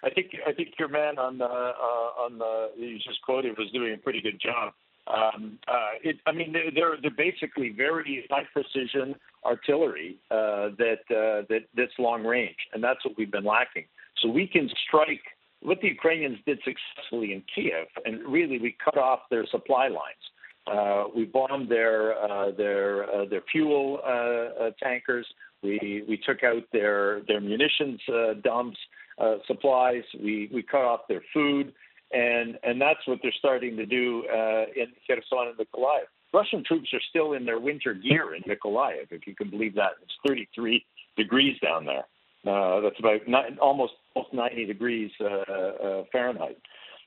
I think I think your man on the uh, on the you just quoted was doing a pretty good job. Um, uh, it, I mean, they're, they're they're basically very high precision artillery uh, that uh, that that's long range, and that's what we've been lacking. So we can strike what the Ukrainians did successfully in Kiev, and really we cut off their supply lines. Uh, we bombed their uh, their uh, their fuel uh, uh, tankers. We we took out their their munitions uh, dumps, uh, supplies. We we cut off their food, and and that's what they're starting to do uh, in Kherson and Mykolaiv. Russian troops are still in their winter gear in Mykolaiv, if you can believe that. It's thirty-three degrees down there. Uh, that's about nine, almost ninety degrees uh, uh, Fahrenheit.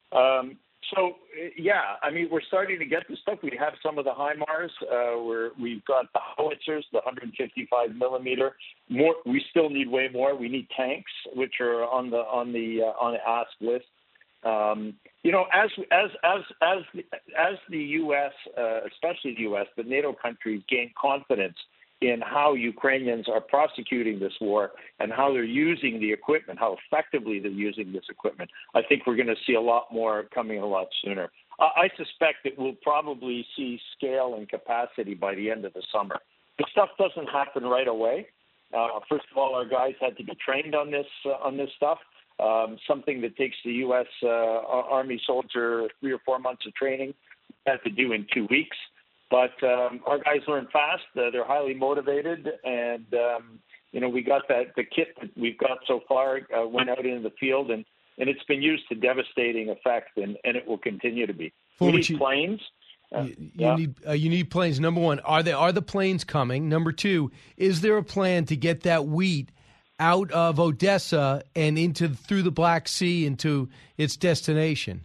Um, So, yeah, I mean, we're starting to get the stuff. We have some of the HIMARS. Uh, we're, we've got the howitzers, the one fifty-five millimeter. More, we still need way more. We need tanks, which are on the on the uh, on the ask list. Um, you know, as as as as as the U S, uh, especially the U S, the NATO countries gain confidence in how Ukrainians are prosecuting this war and how they're using the equipment, how effectively they're using this equipment, I think we're going to see a lot more coming a lot sooner. I suspect that we'll probably see scale and capacity by the end of the summer. The stuff doesn't happen right away. Uh, first of all, our guys had to be trained on this uh, on this stuff, um, something that takes the U S uh, Army soldier three or four months of training, had to do in two weeks. But um, our guys learn fast. Uh, they're highly motivated, and um, you know we got that the kit that we've got so far uh, went out into the field, and, and it's been used to devastating effect, and, and it will continue to be. We need planes. Uh, you, you yeah. need uh, you need planes. Number one, are they are the planes coming? Number two, is there a plan to get that wheat out of Odessa and into through the Black Sea into its destination?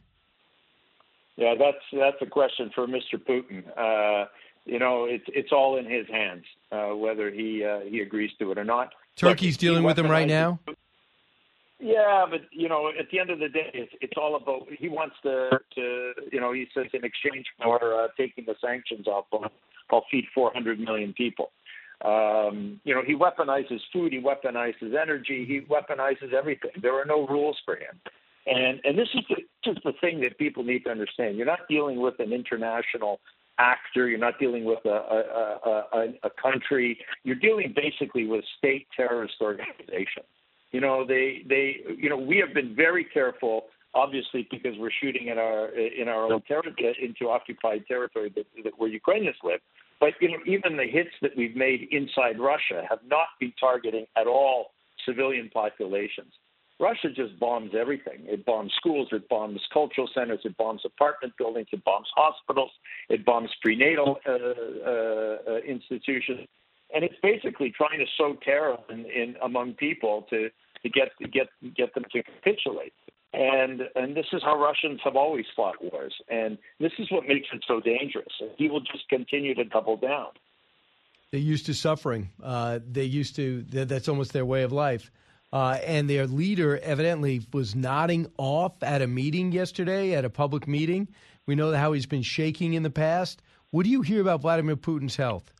Yeah, that's that's a question for Mister Putin. Uh, you know, it's it's all in his hands uh, whether he uh, he agrees to it or not. Turkey's Look, dealing with him right now. Yeah, but you know, at the end of the day, it's, it's all about. He wants to, to, you know, he says in exchange for uh, taking the sanctions off, I'll, I'll feed four hundred million people. Um, you know, he weaponizes food, he weaponizes energy, he weaponizes everything. There are no rules for him. And and this is the, this is the thing that people need to understand. You're not dealing with an international actor. You're not dealing with a, a, a, a country. You're dealing basically with state terrorist organizations. You know, they they you know we have been very careful, obviously, because we're shooting in our in our own territory into occupied territory that, that where Ukrainians live. But you know, even the hits that we've made inside Russia have not been targeting at all civilian populations. Russia just bombs everything. It bombs schools, it bombs cultural centers, it bombs apartment buildings, it bombs hospitals, it bombs prenatal uh, uh, uh, institutions, and it's basically trying to sow terror in, in among people to, to get to get get them to capitulate. And and this is how Russians have always fought wars, and this is what makes it so dangerous. He will just continue to double down. They're used to suffering. Uh, they used to. That's almost their way of life. Uh, and their leader evidently was nodding off at a meeting yesterday, at a public meeting. We know how he's been shaking in the past. What do you hear about Vladimir Putin's health?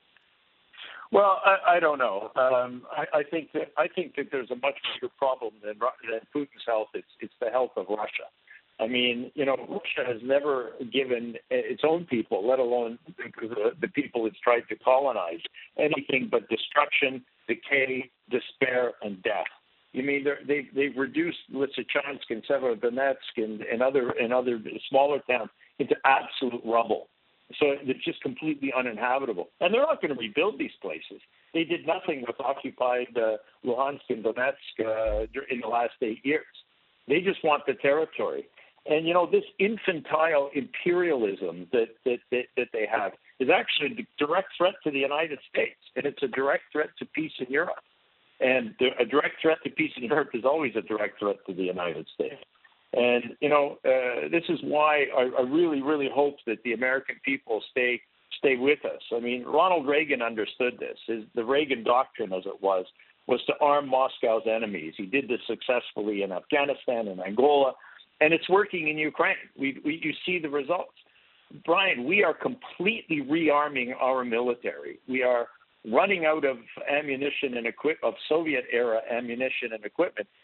Well, I, I don't know. Um, I, I think that I think that there's a much bigger problem than, than Putin's health. It's it's the health of Russia. I mean, you know, Russia has never given its own people, let alone the, the people it's tried to colonize, anything but destruction, decay, despair, and death. You mean they've they've reduced Lysychansk and Severodonetsk and, and other and other smaller towns into absolute rubble. So it's just completely uninhabitable. And they're not going to rebuild these places. They did nothing with occupied uh, Luhansk and Donetsk uh, in the last eight years. They just want the territory. And, you know, this infantile imperialism that, that, that, that they have is actually a direct threat to the United States, and it's a direct threat to peace in Europe. And a direct threat to peace in Europe is always a direct threat to the United States. And, you know, uh, this is why I, I really, really hope that the American people stay stay with us. I mean, Ronald Reagan understood this. His, the Reagan doctrine, as it was, was to arm Moscow's enemies. He did this successfully in Afghanistan and Angola. And it's working in Ukraine. We, we, you see the results. Brian, we are completely rearming our military. We are running out of ammunition and equip of Soviet-era ammunition and equipment.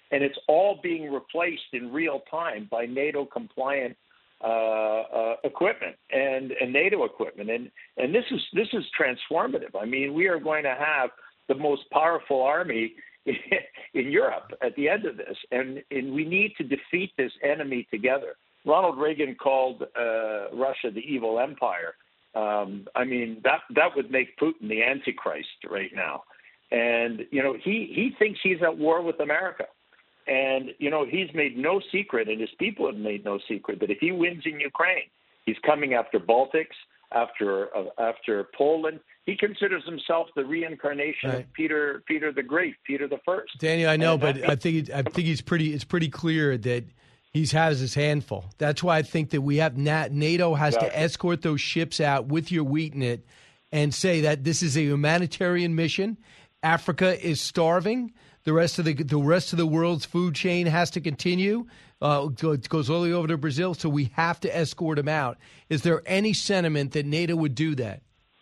and it's all being replaced in real time by NATO-compliant uh, uh, equipment and, and NATO equipment. And and this is this is transformative. I mean, we are going to have the most powerful army in Europe at the end of this, and, and we need to defeat this enemy together. Ronald Reagan called uh, Russia the evil empire. Um, I mean, that that would make Putin the Antichrist right now. And, you know, he, he thinks he's at war with America. And, you know, he's made no secret, and his people have made no secret, that if he wins in Ukraine, he's coming after Baltics, after uh, after Poland. He considers himself the reincarnation right. of Peter Peter the Great, Peter the First. Daniel, I know, and, but uh, I think I think he's pretty. It's pretty clear that he's has his handful. That's why I think that we have NATO has exactly. to escort those ships out with your wheat in it, and say that this is a humanitarian mission. Africa is starving. The rest of the the rest of the world's food chain has to continue. Uh, it goes all the way over to Brazil, so we have to escort him out. Is there any sentiment that NATO would do that?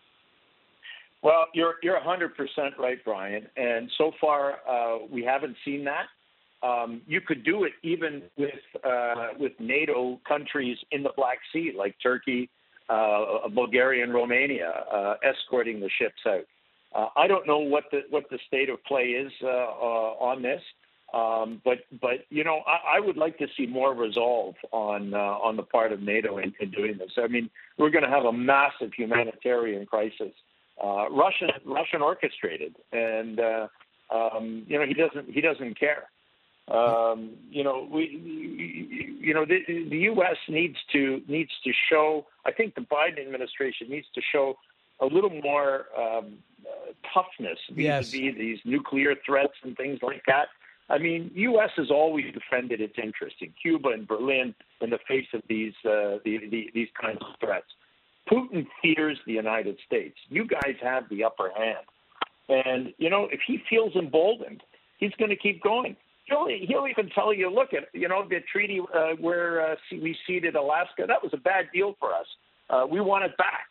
Well, you're you're one hundred percent right, Brian. And so far, uh, we haven't seen that. Um, you could do it even with uh, with NATO countries in the Black Sea, like Turkey, uh, Bulgaria, and Romania, uh, escorting the ships out. Uh, I don't know what the what the state of play is uh, uh, on this, um, but but you know I, I would like to see more resolve on uh, on the part of NATO in, in doing this. I mean, we're going to have a massive humanitarian crisis, uh, Russian Russian orchestrated, and uh, um, you know he doesn't he doesn't care. Um, you know we you know the, the U S needs to needs to show. I think the Biden administration needs to show a little more um, uh, toughness vis-a-vis yes. these nuclear threats and things like that. I mean, U S has always defended its interest in Cuba and Berlin in the face of these uh, the, the, these kinds of threats. Putin fears the United States. You guys have the upper hand. And, you know, if he feels emboldened, he's going to keep going. He'll, he'll even tell you, look, at you know, the treaty uh, where uh, we ceded Alaska, that was a bad deal for us. Uh, we want it back.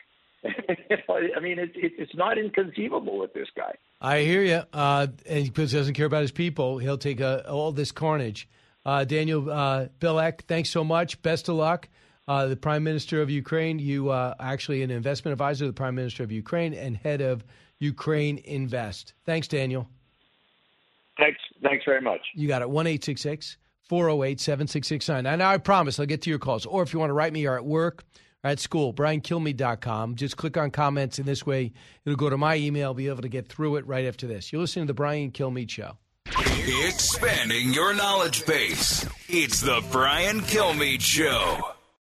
I mean, it, it, it's not inconceivable with this guy. I hear you. Uh, and because he doesn't care about his people, he'll take uh, all this carnage. Uh, Daniel uh, Bilek, thanks so much. Best of luck. Uh, the Prime Minister of Ukraine, you uh, actually an investment advisor to the Prime Minister of Ukraine and head of Ukraine Invest. Thanks, Daniel. Thanks. Thanks very much. You got it. one eight six six, four oh eight, seven six six nine. And I promise I'll get to your calls. Or if you want to write me or at work, at school, brian kilmeade dot com. Just click on comments, and this way it'll go to my email. I'll be able to get through it right after this. You're listening to the Brian Kilmeade Show. Expanding your knowledge base. It's the Brian Kilmeade Show.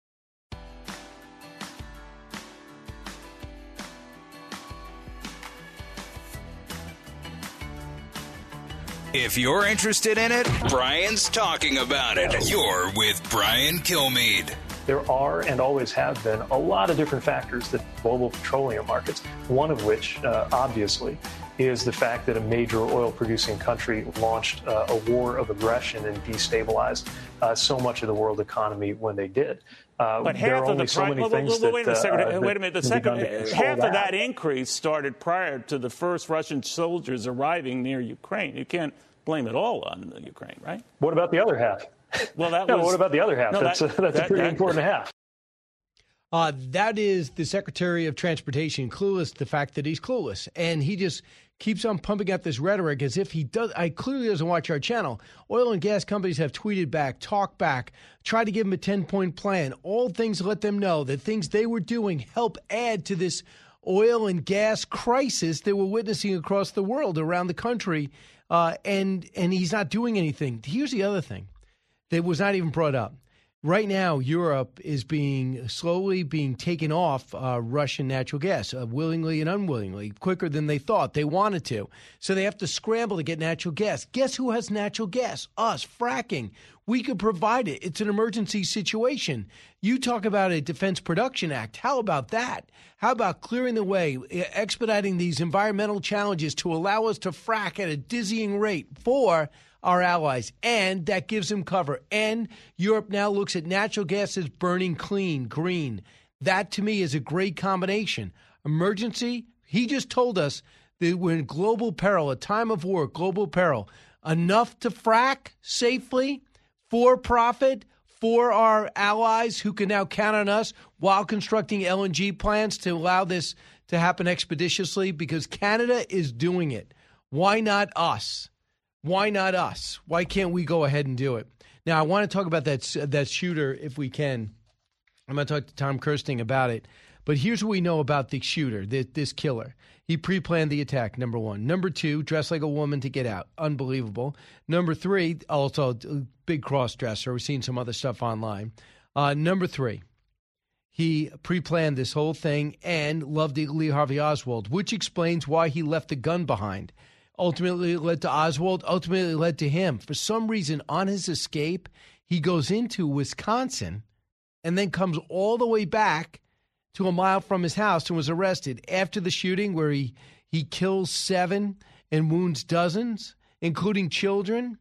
If you're interested in it, Brian's talking about it. You're with Brian Kilmeade. There are and always have been a lot of different factors that global petroleum markets, one of which, uh, obviously, is the fact that a major oil-producing country launched uh, a war of aggression and destabilized uh, so much of the world economy when they did. Uh, but half of the so many well, things well, wait, that, a second, uh, wait a minute. The second half that. of that increase started prior to the first Russian soldiers arriving near Ukraine. You can't blame it all on Ukraine, right? What about the other half? Well, that no, was. What about the other half? No, that's that, a, that's that, a pretty that, important half. Uh, that is the Secretary of Transportation, clueless, the fact that he's clueless. And he just keeps on pumping out this rhetoric as if he does. I clearly doesn't watch our channel. Oil and gas companies have tweeted back, talked back, tried to give him a ten-point plan. All things let them know that things they were doing help add to this oil and gas crisis that we're witnessing across the world, around the country. Uh, and and he's not doing anything. Here's the other thing that was not even brought up. Right now, Europe is being slowly being taken off uh, Russian natural gas, uh, willingly and unwillingly, quicker than they thought they wanted to. So they have to scramble to get natural gas. Guess who has natural gas? Us, fracking. We could provide it. It's an emergency situation. You talk about a Defense Production Act. How about that? How about clearing the way, expediting these environmental challenges to allow us to frack at a dizzying rate for our allies, and that gives them cover. And Europe now looks at natural gas as burning clean, green. That, to me, is a great combination. Emergency, he just told us that we're in global peril, a time of war, global peril. enough to frack safely, for profit, for our allies who can now count on us while constructing L N G plants to allow this to happen expeditiously? Because Canada is doing it. Why not us? Why not us? Why can't we go ahead and do it? Now, I want to talk about that, that shooter if we can. I'm going to talk to Tom Kersting about it. But here's what we know about the shooter, this, this killer. He pre-planned the attack, number one. Number two, dressed like a woman to get out. Unbelievable. Number three, also big cross-dresser. We've seen some other stuff online. Uh, number three, he pre-planned this whole thing and loved Lee Harvey Oswald, which explains why he left the gun behind. Ultimately, it led to Oswald. Ultimately, it led to him. For some reason, on his escape, he goes into Wisconsin and then comes all the way back to a mile from his house and was arrested after the shooting where he, he kills seven and wounds dozens, including children.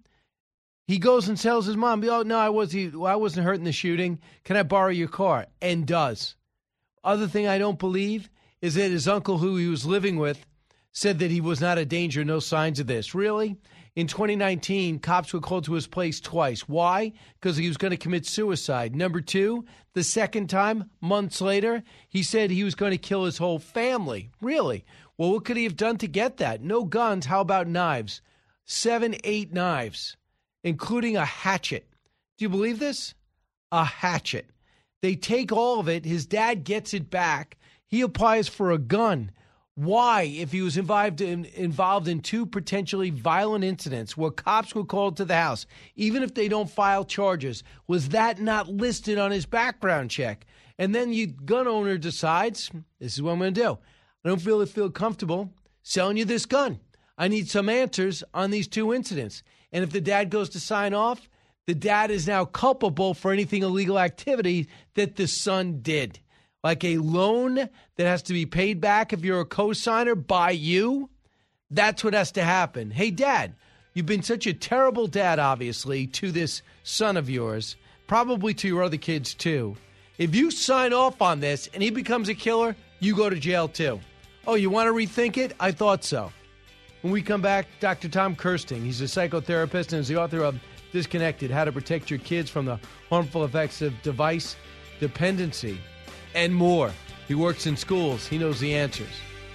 He goes and tells his mom, oh, no, I wasn't, I wasn't hurt in the shooting. Can I borrow your car? And does. Other thing I don't believe is that his uncle, who he was living with, said that he was not a danger, no signs of this. Really? In twenty nineteen, cops were called to his place twice. Why? Because he was going to commit suicide. Number two, the second time, months later, he said he was going to kill his whole family. Really? Well, what could he have done to get that? No guns. How about knives? Seven, eight knives, including a hatchet. Do you believe this? A hatchet. They take all of it. His dad gets it back. He applies for a gun. Why, if he was involved in, involved in two potentially violent incidents where cops were called to the house, even if they don't file charges, was that not listed on his background check? And then the gun owner decides, this is what I'm going to do. I don't feel feel comfortable selling you this gun. I need some answers on these two incidents. And if the dad goes to sign off, the dad is now culpable for anything illegal activity that the son did. Like a loan that has to be paid back if you're a co-signer by you. That's what has to happen. Hey, Dad, you've been such a terrible dad, obviously, to this son of yours, probably to your other kids, too. If you sign off on this and he becomes a killer, you go to jail, too. Oh, you want to rethink it? I thought so. When we come back, Doctor Tom Kersting, he's a psychotherapist and is the author of Disconnected, How to Protect Your Kids from the Harmful Effects of Device Dependency. And more. He works in schools. He knows the answers.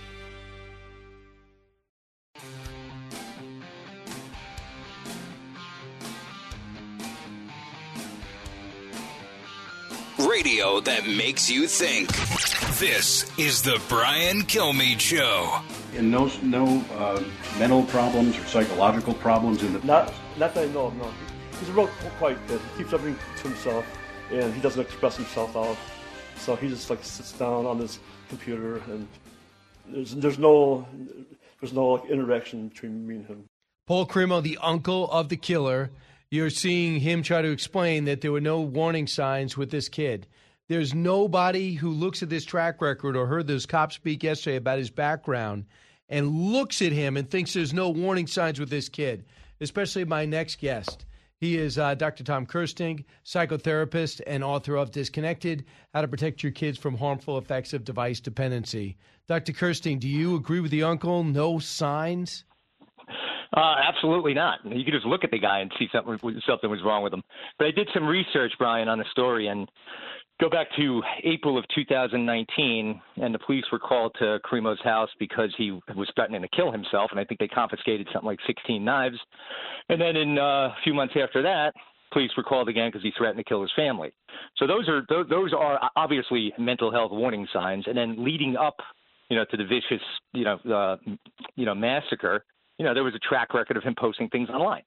Radio that makes you think. This is the Brian Kilmeade Show. And no, no uh, mental problems or psychological problems in the not not that I know of. No, he's real quite good. He keeps everything to himself, and he doesn't express himself out. So he just like sits down on his computer, and there's there's no there's no like interaction between me and him. Paul Crimo, the uncle of the killer, you're seeing him try to explain that there were no warning signs with this kid. There's nobody who looks at this track record or heard those cops speak yesterday about his background and looks at him and thinks there's no warning signs with this kid, especially my next guest. He is uh, Doctor Tom Kersting, psychotherapist and author of Disconnected, How to Protect Your Kids from Harmful Effects of Device Dependency. Doctor Kersting, do you agree with the uncle? No signs? Uh, absolutely not. You could just look at the guy and see something something was wrong with him. But I did some research, Brian, on the story, and go back to April of two thousand nineteen, and the police were called to Crimo's house because he was threatening to kill himself, and I think they confiscated something like sixteen knives. And then in uh, a few months after that, police were called again because he threatened to kill his family. So those are those are obviously mental health warning signs. And then leading up, you know, to the vicious, you know, uh, you know, massacre, you know, there was a track record of him posting things online.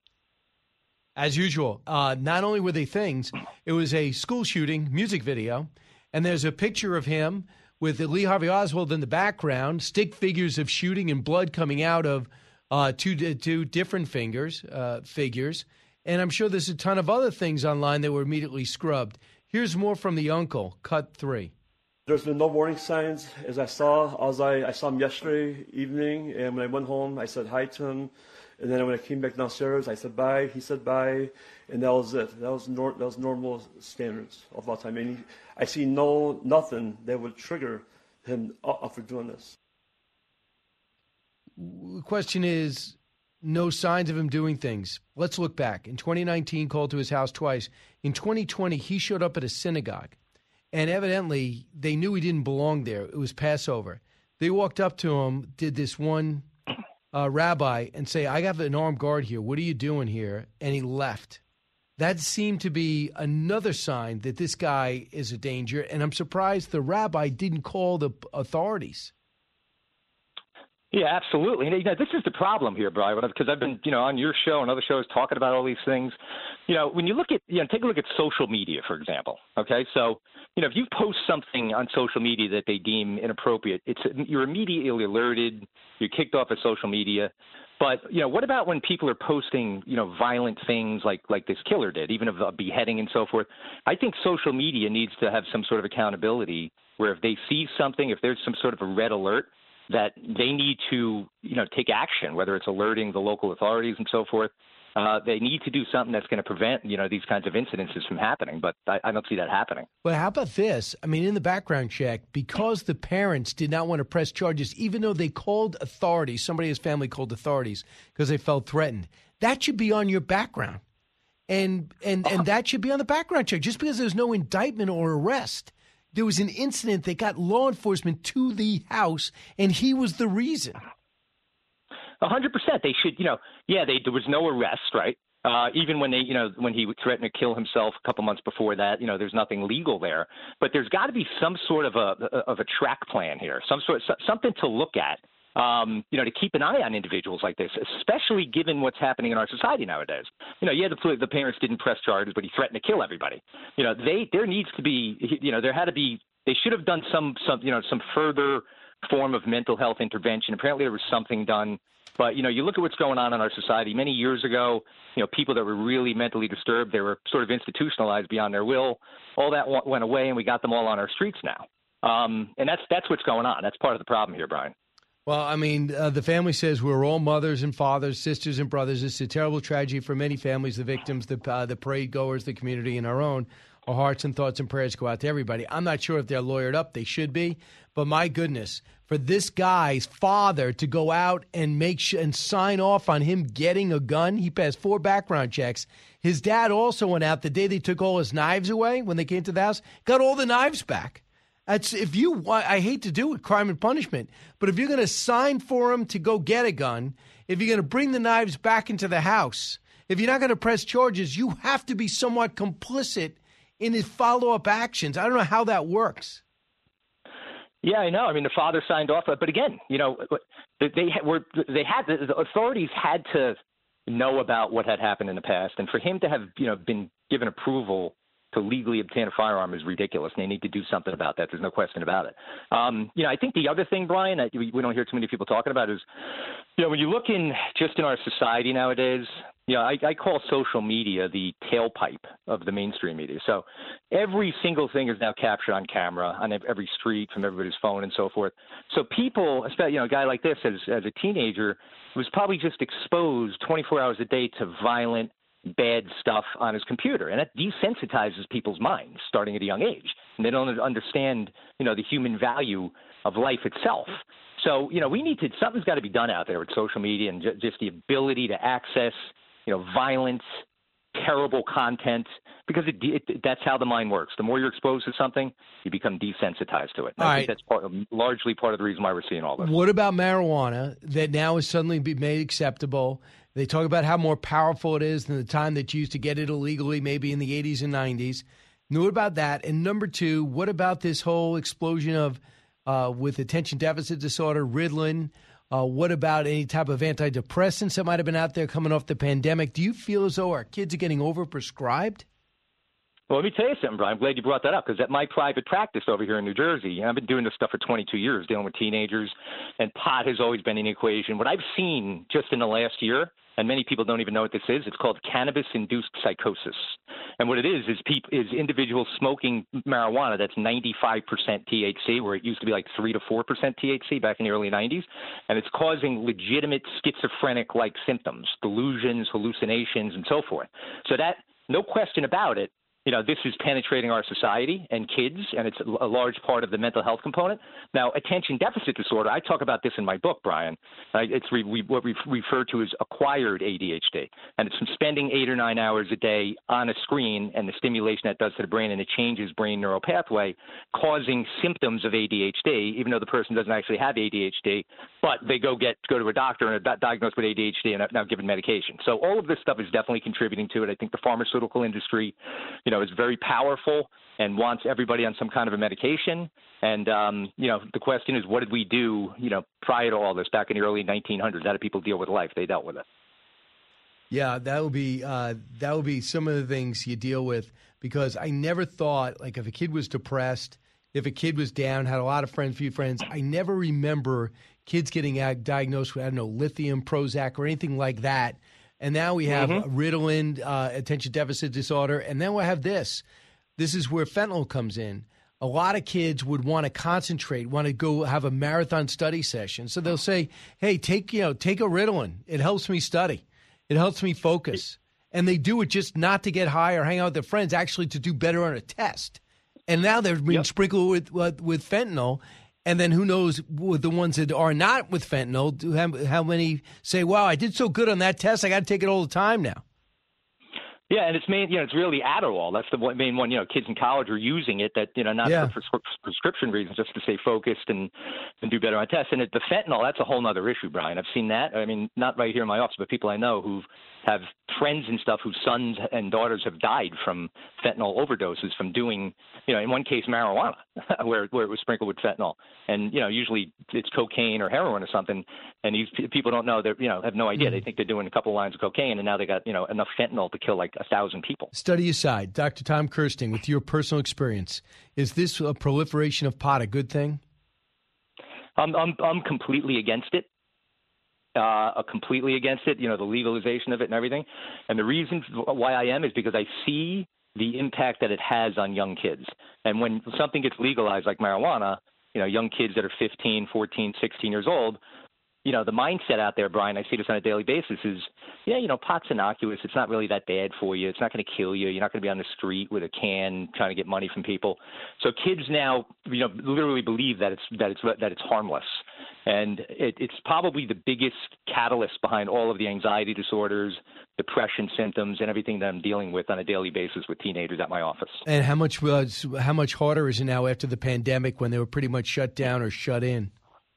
As usual, uh, not only were they things, it was a school shooting music video, and there's a picture of him with Lee Harvey Oswald in the background, stick figures of shooting and blood coming out of uh, two, two different fingers, uh, figures. And I'm sure there's a ton of other things online that were immediately scrubbed. Here's more from the uncle, cut three. There's been no warning signs. As I saw, as I, I saw him yesterday evening, and when I went home, I said hi to him. And then when I came back downstairs, I said bye. He said bye, and that was it. That was nor- that was normal standards of all time. And he, I see no nothing that would trigger him up for doing this. The question is, no signs of him doing things. Let's look back. In twenty nineteen, called to his house twice. In twenty twenty, he showed up at a synagogue. And evidently, they knew he didn't belong there. It was Passover. They walked up to him, did this one uh, rabbi, and say, I got an armed guard here. What are you doing here? And he left. That seemed to be another sign that this guy is a danger. And I'm surprised the rabbi didn't call the authorities. Yeah, absolutely. And, you know, this is the problem here, Brian, because I've been, you know, on your show and other shows talking about all these things. You know, when you look at, you know, take a look at social media, for example. Okay, so, you know, if you post something on social media that they deem inappropriate, it's you're immediately alerted, you're kicked off of social media. But, you know, what about when people are posting, you know, violent things like like this killer did, even of a beheading and so forth? I think social media needs to have some sort of accountability where if they see something, if there's some sort of a red alert, that they need to, you know, take action, whether it's alerting the local authorities and so forth. Uh, they need to do something that's going to prevent, you know, these kinds of incidences from happening. But I, I don't see that happening. But how about this? I mean, in the background check, because the parents did not want to press charges, even though they called authorities, somebody in his family called authorities because they felt threatened, that should be on your background. And, and, and that should be on the background check. Just because there's no indictment or arrest, there was an incident that got law enforcement to the house, and he was the reason. A hundred percent. They should, you know, yeah, they, there was no arrest, right? Uh, even when they, you know, when he threatened to kill himself a couple months before that, you know, there's nothing legal there. But there's got to be some sort of a of a track plan here, some sort of, something to look at. Um, you know, to keep an eye on individuals like this, especially given what's happening in our society nowadays. You know, yeah, the, the parents didn't press charges, but he threatened to kill everybody. You know, they there needs to be, you know, there had to be, they should have done some, some, you know, some further form of mental health intervention. Apparently there was something done. But, you know, you look at what's going on in our society. Many years ago, you know, people that were really mentally disturbed, they were sort of institutionalized beyond their will. All that went away, and we got them all on our streets now. Um, and that's that's what's going on. That's part of the problem here, Brian. Well, I mean, uh, the family says we're all mothers and fathers, sisters and brothers. It's a terrible tragedy for many families, the victims, the uh, the parade goers, the community, and our own. Our hearts and thoughts and prayers go out to everybody. I'm not sure if they're lawyered up. They should be. But my goodness, for this guy's father to go out and make sh- and sign off on him getting a gun, he passed four background checks. His dad also went out the day they took all his knives away when they came to the house, got all the knives back. That's if you. I hate to do it, crime and punishment. But if you're going to sign for him to go get a gun, if you're going to bring the knives back into the house, if you're not going to press charges, you have to be somewhat complicit in his follow-up actions. I don't know how that works. Yeah, I know. I mean, the father signed off, but again, you know, they were they had the authorities had to know about what had happened in the past, and for him to have, you know, been given approval to legally obtain a firearm is ridiculous, and they need to do something about that. There's no question about it. Um, you know, I think the other thing, Brian, that we, we don't hear too many people talking about is, you know, when you look in just in our society nowadays, you know, I, I call social media the tailpipe of the mainstream media. So every single thing is now captured on camera on every street from everybody's phone and so forth. So people, especially, you know, a guy like this as, as a teenager was probably just exposed twenty-four hours a day to violent, bad stuff on his computer, and that desensitizes people's minds starting at a young age, and they don't understand, you know, the human value of life itself. So, you know, we need to, something's got to be done out there with social media and ju- just the ability to access, you know, violence, terrible content, because it, it, that's how the mind works. The more you're exposed to something, you become desensitized to it. And I right. think that's part, largely part of the reason why we're seeing all this. What about marijuana that now is suddenly be made acceptable? They talk about how more powerful it is than the time that you used to get it illegally, maybe in the eighties and nineties. And what about that? And number two, what about this whole explosion of, uh, with attention deficit disorder, Ritalin? Uh, what about any type of antidepressants that might have been out there coming off the pandemic? Do you feel as though our kids are getting overprescribed? Well, let me tell you something, Brian. I'm glad you brought that up, because at my private practice over here in New Jersey, and I've been doing this stuff for twenty-two years, dealing with teenagers, and pot has always been in the equation. What I've seen just in the last year, and many people don't even know what this is, it's called cannabis-induced psychosis. And what it is is, peop- is individuals smoking marijuana that's ninety-five percent T H C, where it used to be like three to four percent T H C back in the early nineties, and it's causing legitimate schizophrenic-like symptoms, delusions, hallucinations, and so forth. So that, no question about it, you know, this is penetrating our society and kids, and it's a large part of the mental health component. Now, attention deficit disorder, I talk about this in my book, Brian. Uh, it's re- we, what we refer to as acquired A D H D, and it's from spending eight or nine hours a day on a screen and the stimulation that does to the brain, and it changes brain neural pathway, causing symptoms of A D H D, even though the person doesn't actually have A D H D, but they go get go to a doctor and are diagnosed with A D H D and are now given medication. So all of this stuff is definitely contributing to it. I think the pharmaceutical industry, you know, is very powerful and wants everybody on some kind of a medication. And, um, you know, the question is, what did we do, you know, prior to all this back in the early nineteen hundreds? How did people deal with life? They dealt with it. Yeah, that would be uh, that would be some of the things you deal with, because I never thought, like, if a kid was depressed, if a kid was down, had a lot of friends, few friends, I never remember kids getting diagnosed with, I don't know, lithium, Prozac, or anything like that. And now we have mm-hmm. Ritalin, uh, attention deficit disorder, and then we have this. This is where fentanyl comes in. A lot of kids would want to concentrate, want to go have a marathon study session. So they'll say, "Hey, take you know, take a Ritalin. It helps me study. It helps me focus." And they do it just not to get high or hang out with their friends, actually to do better on a test. And now they're being yep. sprinkled with, with with fentanyl. And then who knows, with the ones that are not with fentanyl, do have, how many say, wow, I did so good on that test, I got to take it all the time now. Yeah, and it's main, you know, it's really Adderall. That's the main one. You know, kids in college are using it. That you know, not yeah. for pres- prescription reasons, just to stay focused and, and do better on tests. And the fentanyl, that's a whole other issue, Brian. I've seen that. I mean, not right here in my office, but people I know who have friends and stuff whose sons and daughters have died from fentanyl overdoses from doing, you know, in one case marijuana, where where it was sprinkled with fentanyl. And you know, usually it's cocaine or heroin or something. And these people don't know. They you know have no idea. Mm-hmm. They think they're doing a couple lines of cocaine, and now they got you know enough fentanyl to kill like a thousand people. Study aside, Doctor Tom Kersting, with your personal experience, is this a proliferation of pot a good thing? I'm I'm I'm completely against it. Uh, completely against it. You know, the legalization of it and everything. And the reason why I am is because I see the impact that it has on young kids. And when something gets legalized like marijuana, you know, young kids that are fifteen, fourteen, sixteen years old, you know, the mindset out there, Brian, I see this on a daily basis is, yeah, you know, pot's innocuous. It's not really that bad for you. It's not going to kill you. You're not going to be on the street with a can trying to get money from people. So kids now, you know, literally believe that it's that it's that it's harmless. And it, it's probably the biggest catalyst behind all of the anxiety disorders, depression symptoms, and everything that I'm dealing with on a daily basis with teenagers at my office. And how much was how much harder is it now after the pandemic when they were pretty much shut down or shut in?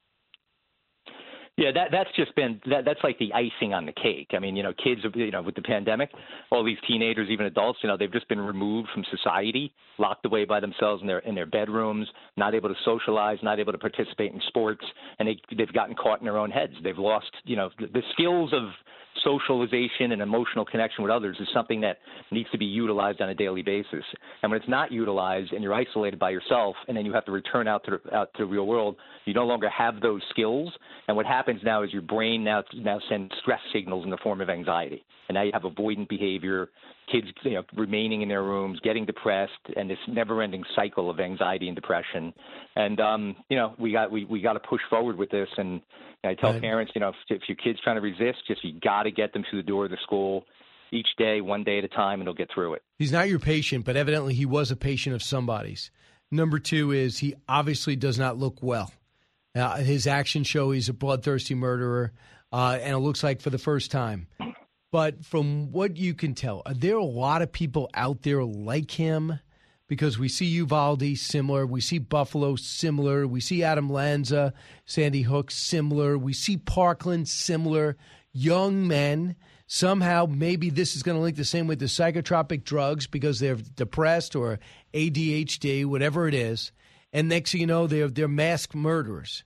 Yeah, that that's just been that that's like the icing on the cake. I mean, you know, kids, you know, with the pandemic, all these teenagers, even adults, you know, they've just been removed from society, locked away by themselves in their in their bedrooms, not able to socialize, not able to participate in sports, and they they've gotten caught in their own heads. They've lost, you know, the, the skills of socialization and emotional connection with others is something that needs to be utilized on a daily basis. And when it's not utilized and you're isolated by yourself and then you have to return out to the, out to the real world, you no longer have those skills. And what happens now is your brain now now sends stress signals in the form of anxiety. And now you have avoidant behavior, kids you know, remaining in their rooms, getting depressed, and this never-ending cycle of anxiety and depression. And, um, you know, we got we, we got to push forward with this. And I tell right. parents, you know, if, if your kid's trying to resist, just you got to get them through the door of the school each day, one day at a time, and they'll get through it. He's not your patient, but evidently he was a patient of somebody's. Number two is he obviously does not look well. Uh, his actions show he's a bloodthirsty murderer, uh, and it looks like for the first time. But from what you can tell, are there a lot of people out there like him? Because we see Uvalde similar, we see Buffalo similar, we see Adam Lanza, Sandy Hook similar, we see Parkland similar, young men. Somehow maybe this is going to link the same with the psychotropic drugs because they're depressed or A D H D, whatever it is. And next thing you know, they're, they're masked murderers.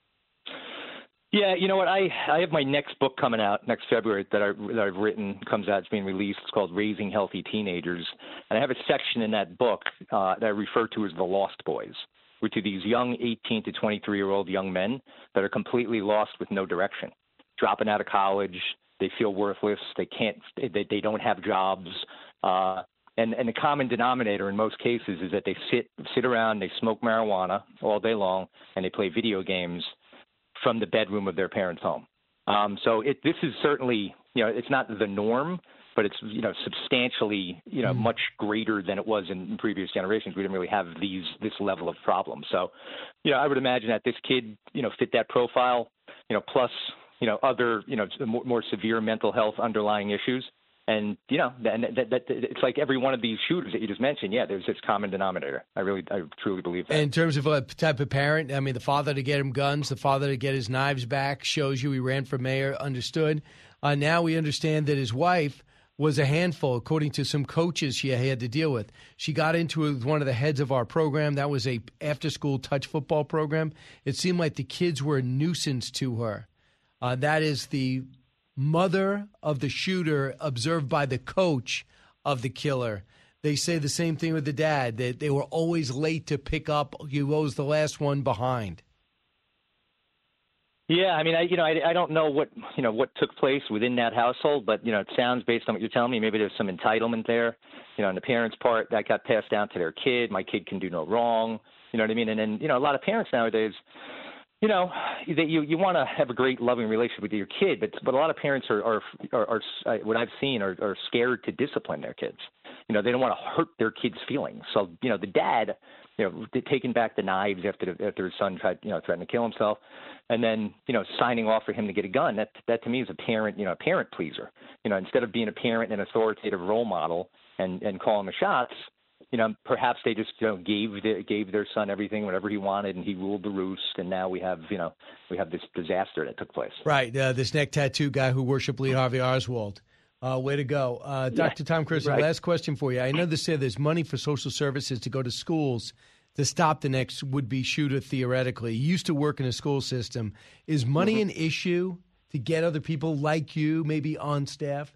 Yeah, you know what? I, I have my next book coming out next February that, I, that I've written, comes out, it's being released. It's called Raising Healthy Teenagers. And I have a section in that book uh, that I refer to as the Lost Boys, which are these young eighteen to twenty-three-year-old young men that are completely lost with no direction, dropping out of college. They feel worthless. They can't. They, they don't have jobs. Uh, and, and the common denominator in most cases is that they sit sit around, they smoke marijuana all day long, and they play video games from the bedroom of their parents' home. Um, so it, this is certainly, you know, it's not the norm, but it's, you know, substantially, you know, mm. much greater than it was in previous generations. We didn't really have these this level of problem. So, you know, I would imagine that this kid, you know, fit that profile, you know, plus, you know, other, you know, more, more severe mental health underlying issues. And, you know, that, that, that, it's like every one of these shooters that you just mentioned, yeah, there's this common denominator. I really, I truly believe that. In terms of a type of parent, I mean, the father to get him guns, the father to get his knives back, shows you he ran for mayor, understood. Uh, now we understand that his wife was a handful, according to some coaches she had to deal with. She got into it with one of the heads of our program. That was a after-school touch football program. It seemed like the kids were a nuisance to her. Uh, that is the mother of the shooter, observed by the coach of the killer. They say the same thing with the dad, that they were always late to pick up. He was the last one behind. Yeah, I mean, I, you know, I, I don't know what, you know, what took place within that household, but, you know, it sounds, based on what you're telling me, maybe there's some entitlement there, you know, on the parents' part that got passed down to their kid. My kid can do no wrong, you know what I mean? And then, you know, a lot of parents nowadays, you know, that you, you want to have a great, loving relationship with your kid, but but a lot of parents are, are, are, are uh, what I've seen, are, are scared to discipline their kids. You know, they don't want to hurt their kids' feelings. So, you know, the dad, you know, taking back the knives after the, after his son tried, you know, threatened to kill himself, and then, you know, signing off for him to get a gun. That that to me is a parent, you know, a parent pleaser. You know, instead of being a parent and authoritative role model and and calling the shots, you know, perhaps they just, you know, gave the, gave their son everything, whatever he wanted, and he ruled the roost. And now we have, you know, we have this disaster that took place. Right. Uh, this neck tattoo guy who worshiped Lee Harvey Oswald. Uh, way to go. Uh, Doctor Yeah, Tom Kersting, right. last question for you. I know they say there's money for social services to go to schools to stop the next would-be shooter, theoretically. You used to work in a school system. Is money Mm-hmm. an issue to get other people like you maybe on staff?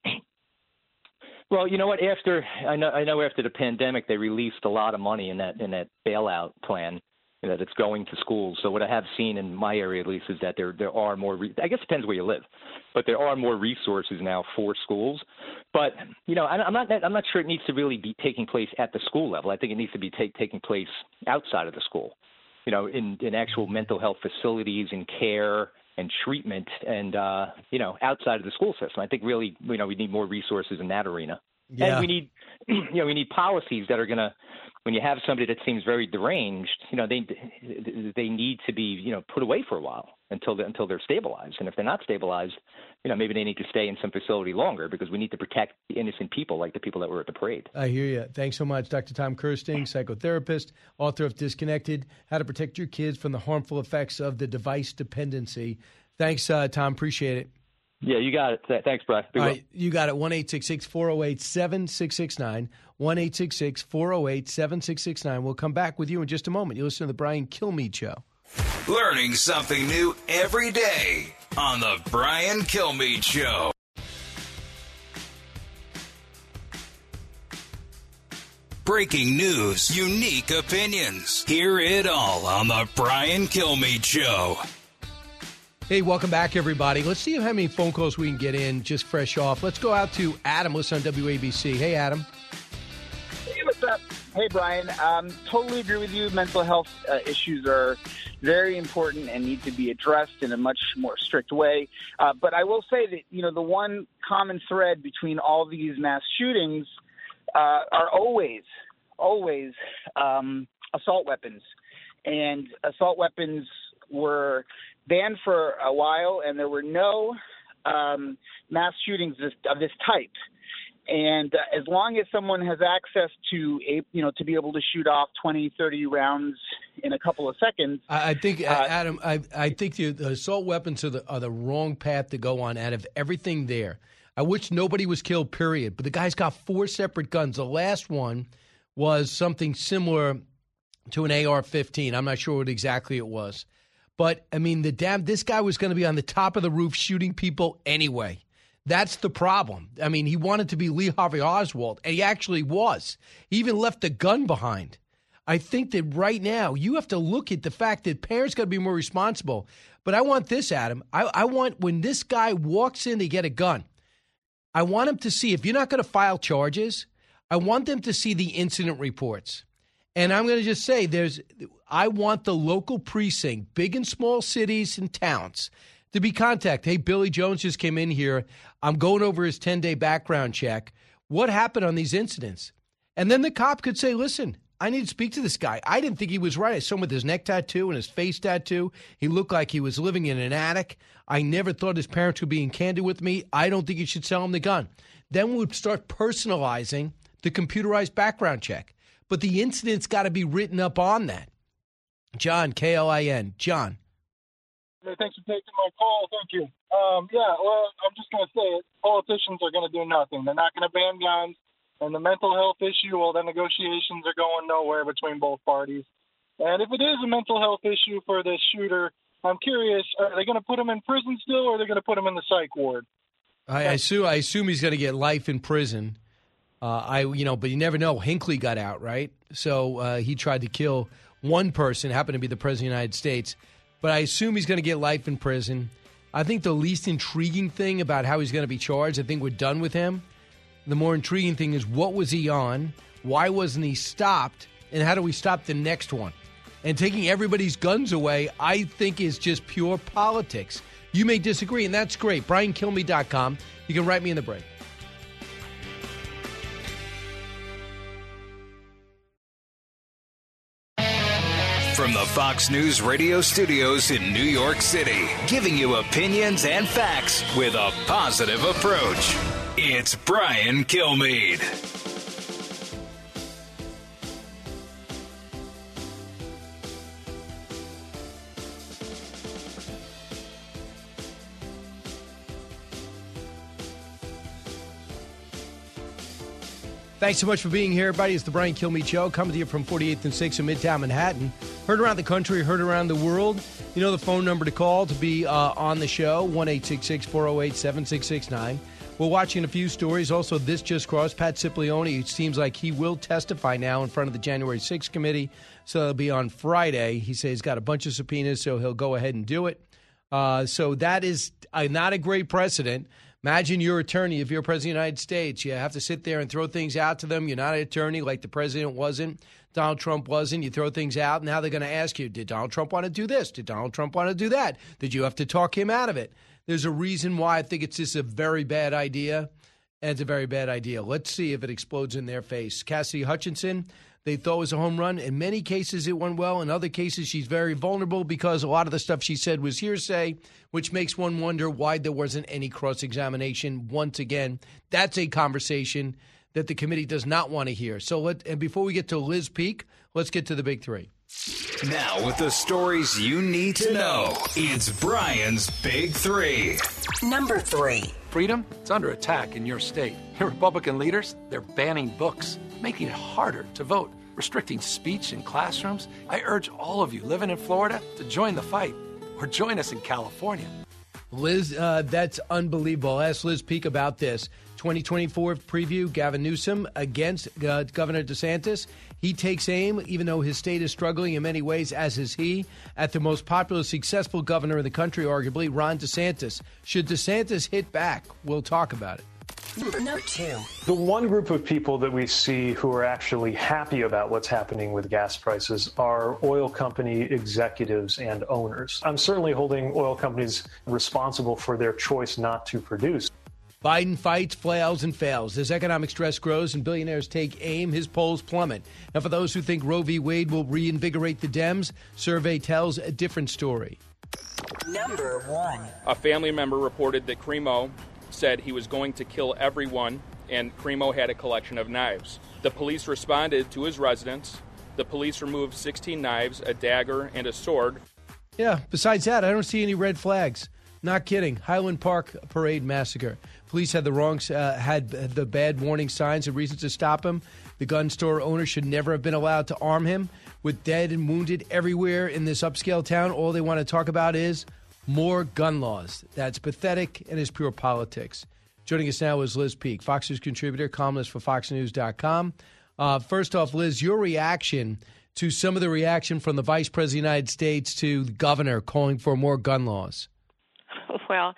Well, you know what? After I know, I know after the pandemic, they released a lot of money in that in that bailout plan, you know, that's going to schools. So what I have seen in my area, at least, is that there there are more. Re- I guess it depends where you live, but there are more resources now for schools. But you know, I, I'm not I'm not sure it needs to really be taking place at the school level. I think it needs to be take, taking place outside of the school. You know, in in actual mental health facilities and care and treatment, and uh, you know, outside of the school system. I think really, you know, we need more resources in that arena. Yeah. And we need, you know, we need policies that are going to, when you have somebody that seems very deranged, you know, they they need to be, you know, put away for a while until they, until they're stabilized. And if they're not stabilized, you know, maybe they need to stay in some facility longer, because we need to protect the innocent people like the people that were at the parade. I hear you. Thanks so much, Doctor Tom Kersting, psychotherapist, author of Disconnected, How to Protect Your Kids from the Harmful Effects of the Device Dependency. Thanks, uh, Tom. Appreciate it. Yeah, you got it. Th- Thanks, Brian. All right, you got it. one eight six six, four oh eight, seven six six nine. one eight six six, four oh eight, seven six six nine. We'll come back with you in just a moment. You listen to the Brian Kilmeade Show. Learning something new every day on the Brian Kilmeade Show. Breaking news, unique opinions. Hear it all on the Brian Kilmeade Show. Hey, welcome back, everybody. Let's see how many phone calls we can get in just fresh off. Let's go out to Adam. Listen on W A B C. Hey, Adam. Hey, what's up? Hey, Brian. Um, totally agree with you. Mental health uh, issues are very important and need to be addressed in a much more strict way. Uh, but I will say that, you know, the one common thread between all these mass shootings uh, are always, always um, assault weapons. And assault weapons were banned for a while, and there were no um, mass shootings this, of this type. And uh, as long as someone has access to, a, you know, to be able to shoot off twenty, thirty rounds in a couple of seconds. I, I think, uh, Adam, I, I think the, the assault weapons are the, are the wrong path to go on out of everything there. I wish nobody was killed, period. But the guy's got four separate guns. The last one was something similar to an A R fifteen. I'm not sure what exactly it was. But, I mean, the damn, this guy was going to be on the top of the roof shooting people anyway. That's the problem. I mean, he wanted to be Lee Harvey Oswald, and he actually was. He even left the gun behind. I think that right now you have to look at the fact that parents got to be more responsible. But I want this, Adam. I, I want when this guy walks in to get a gun, I want him to see, if you're not going to file charges, I want them to see the incident reports. And I'm going to just say there's, I want the local precinct, big and small cities and towns, to be contacted. Hey, Billy Jones just came in here. I'm going over his ten-day background check. What happened on these incidents? And then the cop could say, listen, I need to speak to this guy. I didn't think he was right. I saw him with his neck tattoo and his face tattoo. He looked like he was living in an attic. I never thought his parents were being candid with me. I don't think you should sell him the gun. Then we'd start personalizing the computerized background check. But the incident's got to be written up on that. John, K L I N. John. Hey, thanks for taking my call. Thank you. Um, yeah, well, I'm just going to say it. Politicians are going to do nothing. They're not going to ban guns. And the mental health issue, well, the negotiations are going nowhere between both parties. And if it is a mental health issue for this shooter, I'm curious, are they going to put him in prison still, or are they going to put him in the psych ward? I assume, I assume he's going to get life in prison. Uh, I, you know, but you never know. Hinckley got out, right? So uh, he tried to kill one person, happened to be the president of the United States. But I assume he's going to get life in prison. I think the least intriguing thing about how he's going to be charged, I think we're done with him. The more intriguing thing is, what was he on? Why wasn't he stopped? And how do we stop the next one? And taking everybody's guns away, I think, is just pure politics. You may disagree, and that's great. Brian Kilmeade dot com. You can write me in the break. From the Fox News radio studios in New York City, giving you opinions and facts with a positive approach. It's Brian Kilmeade. Thanks so much for being here, everybody. It's the Brian Kilmeade Show, coming to you from forty-eighth and sixth in Midtown Manhattan. Heard around the country, heard around the world. You know the phone number to call to be uh, on the show, one eight six six, four oh eight, seven six six nine. We're watching a few stories. Also, this just crossed. Pat Cipollone, it seems like he will testify now in front of the January sixth committee. So it'll be on Friday. He says he's got a bunch of subpoenas, so he'll go ahead and do it. Uh, so that is uh, not a great precedent. Imagine your attorney, if you're president of the United States, you have to sit there and throw things out to them. You're not an attorney like the president wasn't. Donald Trump wasn't. You throw things out. Now they're going to ask you, did Donald Trump want to do this? Did Donald Trump want to do that? Did you have to talk him out of it? There's a reason why I think it's just a very bad idea, and it's a very bad idea. Let's see if it explodes in their face. Cassidy Hutchinson, they thought it was a home run. In many cases, it went well. In other cases, she's very vulnerable because a lot of the stuff she said was hearsay, which makes one wonder why there wasn't any cross-examination. Once again, that's a conversation that the committee does not want to hear. So, let, and before we get to Liz Peek, let's get to the big three. Now, with the stories you need to know, it's Brian's Big Three. Number three. Freedom, it's under attack in your state. Your Republican leaders, they're banning books, making it harder to vote, restricting speech in classrooms. I urge all of you living in Florida to join the fight or join us in California. Liz, uh, that's unbelievable. Ask Liz Peek about this. twenty twenty-four preview, Gavin Newsom against uh, Governor DeSantis. He takes aim, even though his state is struggling in many ways, as is he, at the most popular, successful governor in the country, arguably, Ron DeSantis. Should DeSantis hit back? We'll talk about it. Number two. The one group of people that we see who are actually happy about what's happening with gas prices are oil company executives and owners. I'm certainly holding oil companies responsible for their choice not to produce. Biden fights, flails, and fails. As economic stress grows and billionaires take aim, his polls plummet. Now, for those who think Roe v. Wade will reinvigorate the Dems, survey tells a different story. Number one. A family member reported that Crimo said he was going to kill everyone, and Crimo had a collection of knives. The police responded to his residence. The police removed sixteen knives, a dagger, and a sword. Yeah, besides that, I don't see any red flags. Not kidding. Highland Park Parade Massacre. Police had the wrong, uh, had the bad warning signs and reasons to stop him. The gun store owner should never have been allowed to arm him. With dead and wounded everywhere in this upscale town, all they want to talk about is more gun laws. That's pathetic and is pure politics. Joining us now is Liz Peek, Fox News contributor, columnist for fox news dot com. Uh, first off, Liz, your reaction to some of the reaction from the Vice President of the United States to the governor calling for more gun laws. Well,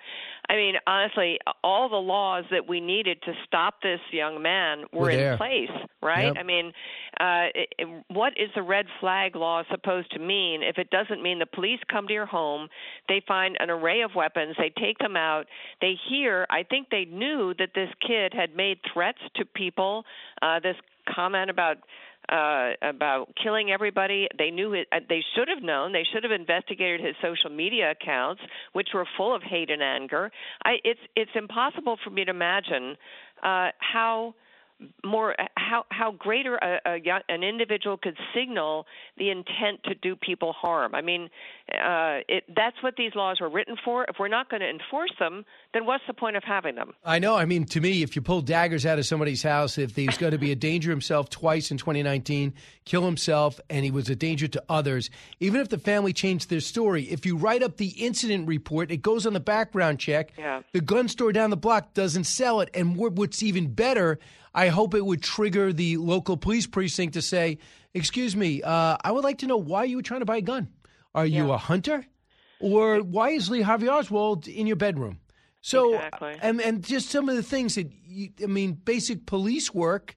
I mean, honestly, all the laws that we needed to stop this young man were, Were there. in place, right? Yep. I mean, uh, it, it, what is the red flag law supposed to mean if it doesn't mean the police come to your home, they find an array of weapons, they take them out, they hear, I think they knew that this kid had made threats to people, uh, this comment about Uh, about killing everybody. They knew it. They should have known. They should have investigated his social media accounts, which were full of hate and anger. I, it's it's impossible for me to imagine uh, how more how how greater a, a young, an individual could signal the intent to do people harm. I mean, uh, it, that's what these laws were written for. If we're not going to enforce them, then what's the point of having them? I know. I mean, to me, if you pull daggers out of somebody's house, if he's going to be a danger himself twice in twenty nineteen, kill himself, and he was a danger to others, even if the family changed their story, if you write up the incident report, it goes on the background check. Yeah. The gun store down the block doesn't sell it. And what's even better, I hope it would trigger the local police precinct to say, excuse me, uh, I would like to know why you were trying to buy a gun. Are you Yeah. a hunter? Or why is Lee Harvey Oswald in your bedroom? So, Exactly. and, and just some of the things that, you, I mean, basic police work,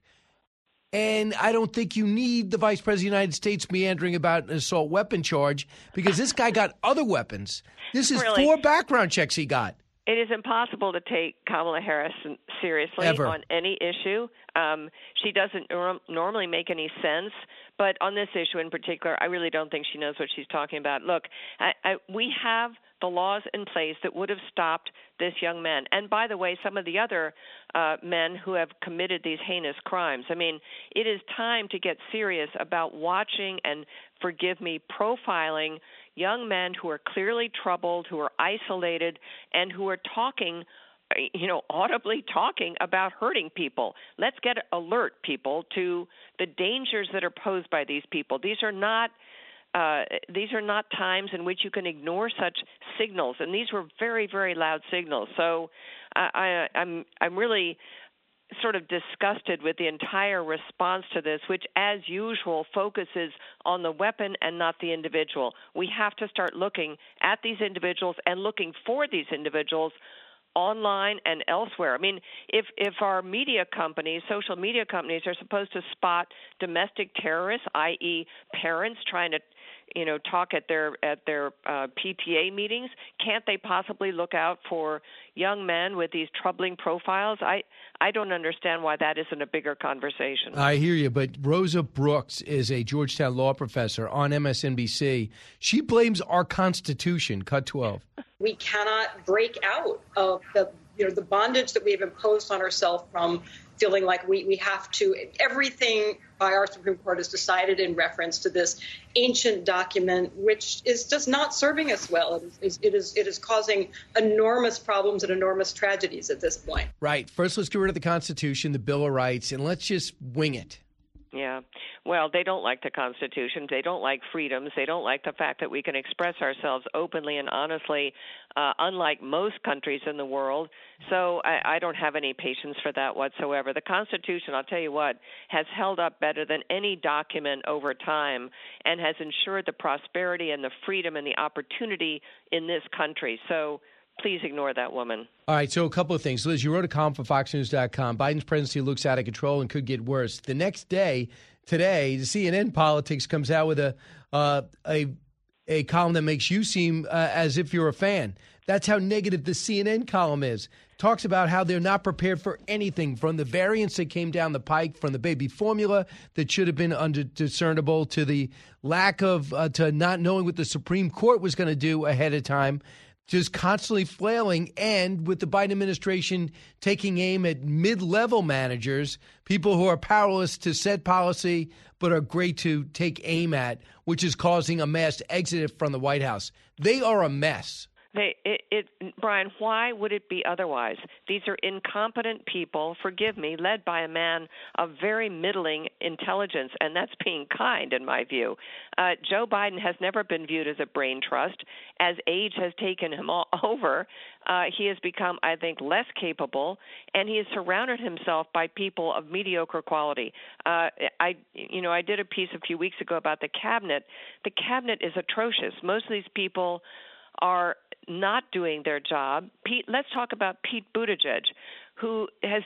and I don't think you need the Vice President of the United States meandering about an assault weapon charge, because this guy got other weapons. This is Really? four background checks he got. It is impossible to take Kamala Harris seriously Ever. on any issue. Um, she doesn't norm- normally make any sense, but on this issue in particular, I really don't think she knows what she's talking about. Look, I, I, we have the laws in place that would have stopped this young man. And by the way, some of the other uh, men who have committed these heinous crimes. I mean, it is time to get serious about watching and, forgive me, profiling young men who are clearly troubled, who are isolated, and who are talking, you know, audibly talking about hurting people. Let's get alert people to the dangers that are posed by these people. These are not uh, these are not times in which you can ignore such signals, and these were very, very loud signals. So I, I, I'm I'm really sort of disgusted with the entire response to this, which, as usual, focuses on the weapon and not the individual. We have to start looking at these individuals and looking for these individuals online and elsewhere. I mean, if if our media companies, social media companies, are supposed to spot domestic terrorists, that is, parents trying to, you know, talk at their at their uh, P T A meetings, can't they possibly look out for young men with these troubling profiles? I I don't understand why that isn't a bigger conversation. I hear you, but Rosa Brooks is a Georgetown law professor on M S N B C. She blames our Constitution. Cut twelve. We cannot break out of the you know the bondage that we have imposed on ourselves from feeling like we, we have to. Everything by our Supreme Court is decided in reference to this ancient document, which is just not serving us well. It is, it is it is causing enormous problems and enormous tragedies at this point. Right. First, let's get rid of the Constitution, the Bill of Rights, and let's just wing it. Yeah. Well, they don't like the Constitution. They don't like freedoms. They don't like the fact that we can express ourselves openly and honestly, uh, unlike most countries in the world. So I, I don't have any patience for that whatsoever. The Constitution, I'll tell you what, has held up better than any document over time and has ensured the prosperity and the freedom and the opportunity in this country. So please ignore that woman. All right, so a couple of things. Liz, you wrote a column for Fox News dot com. Biden's presidency looks out of control and could get worse. The next day, today, the C N N Politics comes out with a uh, a a column that makes you seem uh, as if you're a fan. That's how negative the C N N column is. Talks about how they're not prepared for anything, from the variants that came down the pike, from the baby formula that should have been undiscernible, to the lack of, uh, to not knowing what the Supreme Court was going to do ahead of time. Just constantly flailing, and with the Biden administration taking aim at mid-level managers, people who are powerless to set policy but are great to take aim at, which is causing a mass exit from the White House. They are a mess. They, it, it, Brian, why would it be otherwise? These are incompetent people, forgive me, led by a man of very middling intelligence, and that's being kind in my view. Uh, Joe Biden has never been viewed as a brain trust. As age has taken him all over, uh, he has become, I think, less capable, and he has surrounded himself by people of mediocre quality. Uh, I, you know, I did a piece a few weeks ago about the cabinet. The cabinet is atrocious. Most of these people are not doing their job. Pete, let's talk about Pete Buttigieg, who has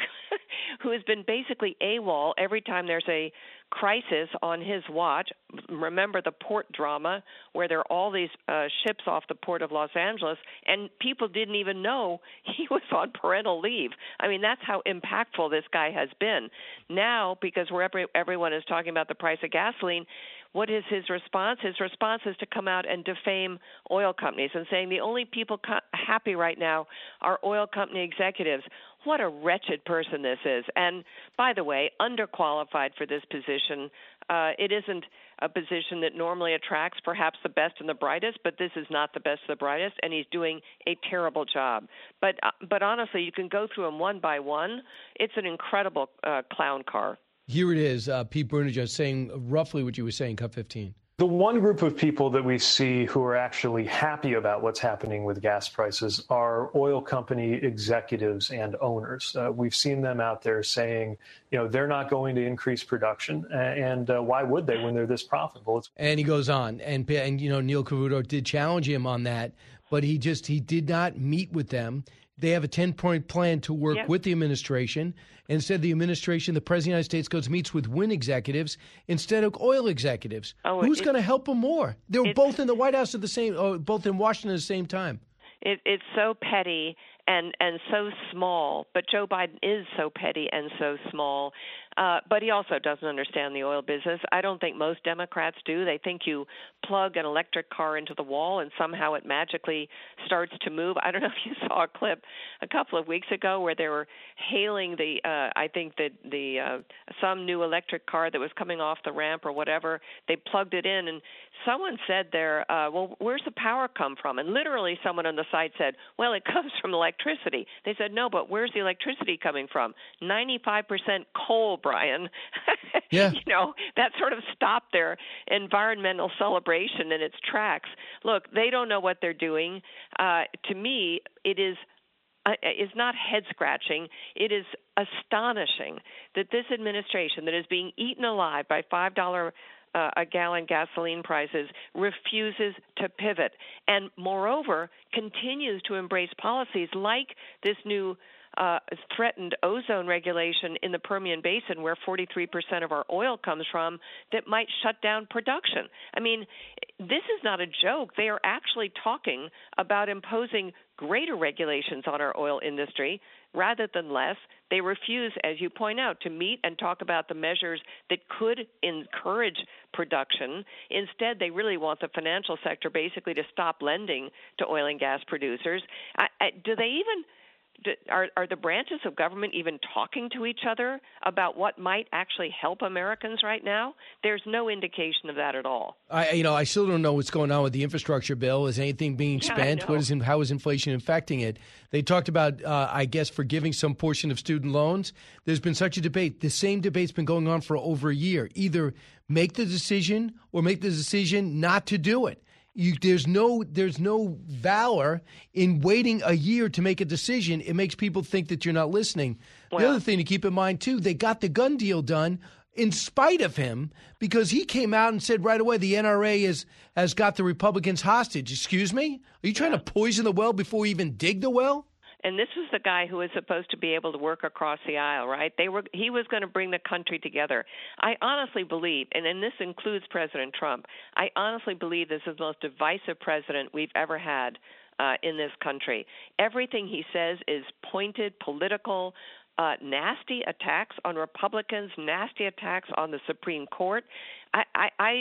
who has been basically AWOL every time there's a crisis on his watch. Remember the port drama where there are all these uh, ships off the port of Los Angeles, and people didn't even know he was on parental leave. I mean, that's how impactful this guy has been. Now, because we're every, everyone is talking about the price of gasoline, what is his response? His response is to come out and defame oil companies and saying the only people co- happy right now are oil company executives. What a wretched person this is. And by the way, underqualified for this position. Uh, it isn't a position that normally attracts perhaps the best and the brightest, but this is not the best and the brightest, and he's doing a terrible job. But uh, but honestly, you can go through them one by one. It's an incredible uh, clown car. Here it is, uh, Pete Buttigieg saying roughly what you were saying, Cut fifteen. The one group of people that we see who are actually happy about what's happening with gas prices are oil company executives and owners. Uh, we've seen them out there saying, you know, they're not going to increase production, and uh, why would they when they're this profitable? It's- and he goes on, and and you know, Neil Cavuto did challenge him on that, but he just he did not meet with them. They have a ten-point plan to work yeah. with the administration. Instead, the administration, the President of the United States, goes meets with wind executives instead of oil executives. Oh, Who's it, going to help them more? They were both in the White House at the same, oh, both in Washington at the same time. It, it's so petty and, and so small, but Joe Biden is so petty and so small. Uh, but he also doesn't understand the oil business. I don't think most Democrats do. They think you plug an electric car into the wall and somehow it magically starts to move. I don't know if you saw a clip a couple of weeks ago where they were hailing the, uh, I think that the uh, some new electric car that was coming off the ramp or whatever. They plugged it in, and someone said there, uh, well, where's the power come from? And literally someone on the site said, well, it comes from electricity. They said, no, but where's the electricity coming from? ninety-five percent coal, Brian. Yeah. You know, that sort of stopped their environmental celebration in its tracks. Look, they don't know what they're doing. Uh, to me, it is uh, is not head-scratching. It is astonishing that this administration that is being eaten alive by five dollars Uh, a gallon gasoline prices refuses to pivot and, moreover, continues to embrace policies like this new uh, threatened ozone regulation in the Permian Basin, where forty-three percent of our oil comes from, that might shut down production. I mean, this is not a joke. They are actually talking about imposing greater regulations on our oil industry rather than less. They refuse, as you point out, to meet and talk about the measures that could encourage production. Instead, they really want the financial sector basically to stop lending to oil and gas producers. I, I, do they even do, are, are the branches of government even talking to each other about what might actually help Americans right now? There's no indication of that at all. I, you know, I still don't know what's going on with the infrastructure bill. Is anything being Yeah, spent? I What know. is in, how is inflation affecting it? They talked about, uh, I guess, forgiving some portion of student loans. There's been such a debate. The same debate's been going on for over a year. Either make the decision or make the decision not to do it. You, there's no there's no valor in waiting a year to make a decision. It makes people think that you're not listening. Well, the other thing to keep in mind, too, they got the gun deal done in spite of him, because he came out and said right away the N R A is, has got the Republicans hostage. Excuse me? Are you trying to poison the well before we even dig the well? And this was the guy who was supposed to be able to work across the aisle, right? They were. He was going to bring the country together. I honestly believe, and, and this includes President Trump, I honestly believe this is the most divisive president we've ever had uh, in this country. Everything he says is pointed, political, uh, nasty attacks on Republicans, nasty attacks on the Supreme Court. I, I, I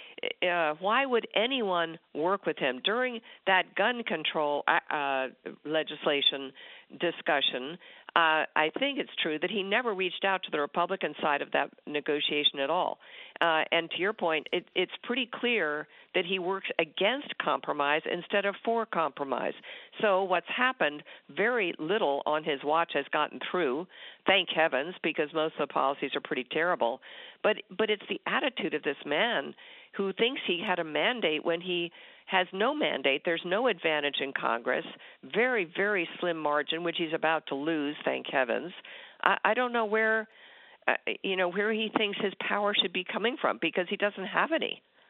Uh, why would anyone work with him during that gun control uh, legislation discussion? Uh, I think it's true that he never reached out to the Republican side of that negotiation at all. Uh, and to your point, it, it's pretty clear that he works against compromise instead of for compromise. So what's happened, very little on his watch has gotten through, thank heavens, because most of the policies are pretty terrible. But but it's the attitude of this man who thinks he had a mandate when he has no mandate. There's no advantage in Congress, very, very slim margin, which he's about to lose, thank heavens. I, I don't know where, uh, you know, where he thinks his power should be coming from, because he doesn't have any.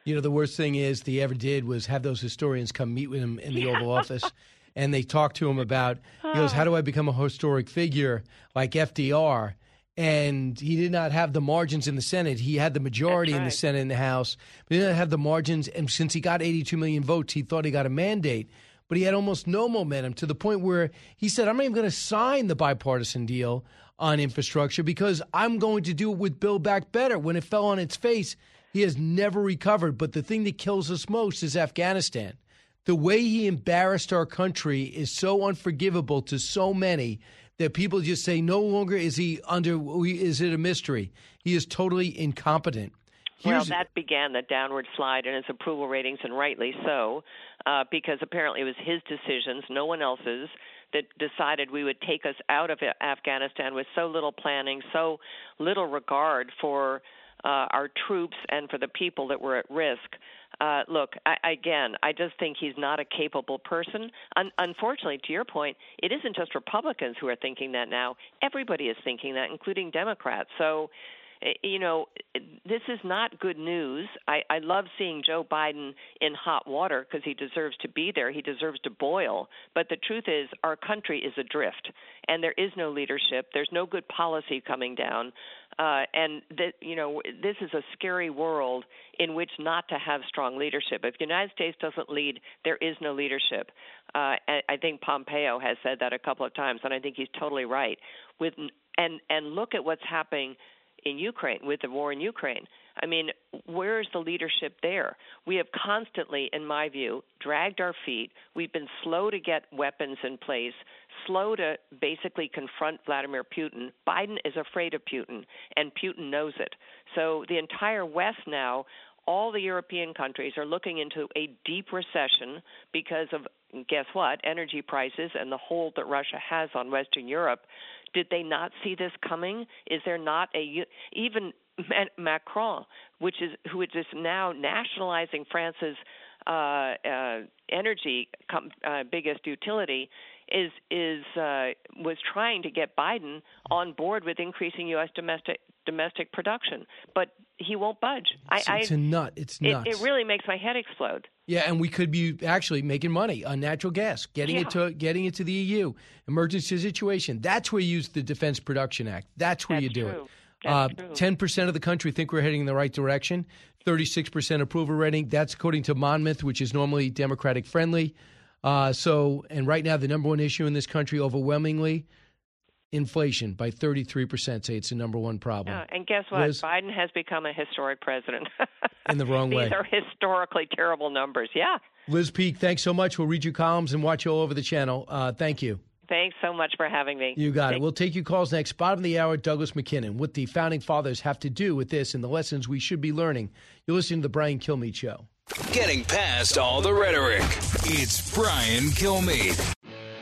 You know, the worst thing is they ever did was have those historians come meet with him in the Yeah. Oval Office, and they talked to him about, he goes, how do I become a historic figure like F D R? And he did not have the margins in the Senate. He had the majority in the Senate and the House, but he didn't have the margins. And since he got eighty-two million votes, he thought he got a mandate. But he had almost no momentum to the point where he said, I'm not even going to sign the bipartisan deal on infrastructure because I'm going to do it with Build Back Better. When it fell on its face, he has never recovered. But the thing that kills us most is Afghanistan. The way he embarrassed our country is so unforgivable to so many that people just say no longer is he under, is it a mystery? He is totally incompetent. Well, that began the downward slide in his approval ratings, and rightly so, uh, because apparently it was his decisions, no one else's, that decided we would take us out of Afghanistan with so little planning, so little regard for uh, our troops and for the people that were at risk. Uh, look, I, again, I just think he's not a capable person. Un- unfortunately, to your point, it isn't just Republicans who are thinking that now. Everybody is thinking that, including Democrats. So, you know, this is not good news. I, I love seeing Joe Biden in hot water because he deserves to be there. He deserves to boil. But the truth is our country is adrift, and there is no leadership. There's no good policy coming down. Uh, and, that, you know, this is a scary world in which not to have strong leadership. If the United States doesn't lead, there is no leadership. Uh, and I think Pompeo has said that a couple of times, and I think he's totally right. With and and look at what's happening in Ukraine, with the war in Ukraine. I mean, where is the leadership there? We have constantly, in my view, dragged our feet. We've been slow to get weapons in place, slow to basically confront Vladimir Putin. Biden is afraid of Putin, and Putin knows it. So the entire West now, all the European countries are looking into a deep recession because of, guess what, energy prices and the hold that Russia has on Western Europe. Did they not see this coming? Is there not a even Macron, which is who is just now nationalizing France's uh, uh, energy com- uh, biggest utility, is is uh, was trying to get Biden on board with increasing U S domestic domestic production, but he won't budge. It's, I, it's I, a nut. It's nuts. It, it really makes my head explode. Yeah, and we could be actually making money on natural gas, getting Yeah. it to getting it to the E U. Emergency situation. That's where you use the Defense Production Act. That's where That's you do true. it. That's Uh, true. ten percent of the country think we're heading in the right direction. thirty-six percent approval rating. That's according to Monmouth, which is normally Democratic friendly. Uh, so, and right now, the number one issue in this country, overwhelmingly, inflation by thirty-three percent say it's the number one problem. Yeah, and guess what? Liz? Biden has become a historic president. In the wrong These way. are historically terrible numbers. Yeah. Liz Peek, thanks so much. We'll read your columns and watch you all over the channel. Uh, thank you. Thanks so much for having me. You got it. Thank- We'll take your calls next. Bottom of the hour, Douglas McKinnon. What the founding fathers have to do with this and the lessons we should be learning. You're listening to the Brian Kilmeade Show. Getting past all the rhetoric, it's Brian Kilmeade.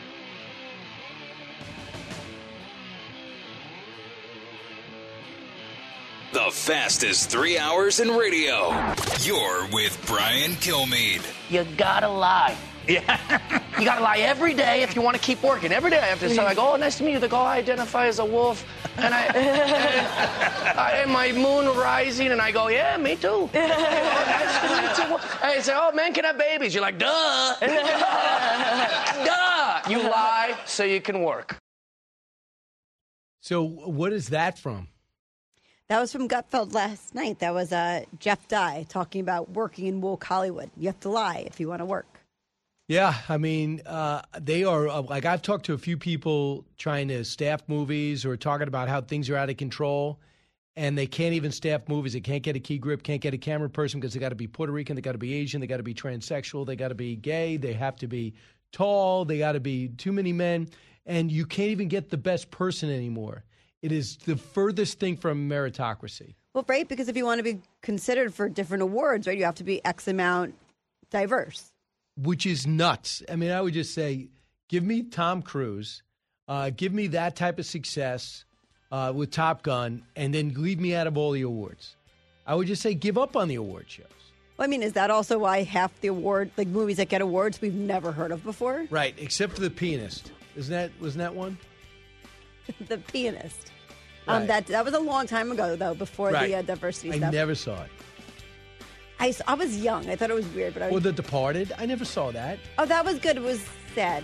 The fastest three hours in radio. You're with Brian Kilmeade. You gotta lie. Yeah. You gotta lie every day if you want to keep working. Every day I have to say, like, oh, nice to meet you. They go, I identify as a wolf. And I, and I am my moon rising. And I go, yeah, me too. Oh, nice to meet you. And I say, oh, men can have babies. You're like, duh. Duh. You lie so you can work. So, what is that from? That was from Gutfeld last night. That was uh, Jeff Dye talking about working in woke Hollywood. You have to lie if you want to work. Yeah, I mean, uh, they are, uh, like, I've talked to a few people trying to staff movies or talking about how things are out of control, and they can't even staff movies. They can't get a key grip, can't get a camera person because they got to be Puerto Rican, they got to be Asian, they got to be transsexual, they got to be gay, they have to be tall, they got to be too many men, and you can't even get the best person anymore. It is the furthest thing from meritocracy. Well, right, because if you want to be considered for different awards, right, you have to be X amount diverse. Which is nuts. I mean, I would just say, give me Tom Cruise, uh, give me that type of success uh, with Top Gun, and then leave me out of all the awards. I would just say, give up on the award shows. Well, I mean, is that also why half the award, like movies that get awards, we've never heard of before? Right, except for The Pianist. Isn't that wasn't that one? The Pianist. Right. Um, that that was a long time ago, though, before Right. the uh, diversity I stuff. never saw it. I, I was young. I thought it was weird, but I was. Or The Departed. I never saw that. Oh, that was good. It was sad.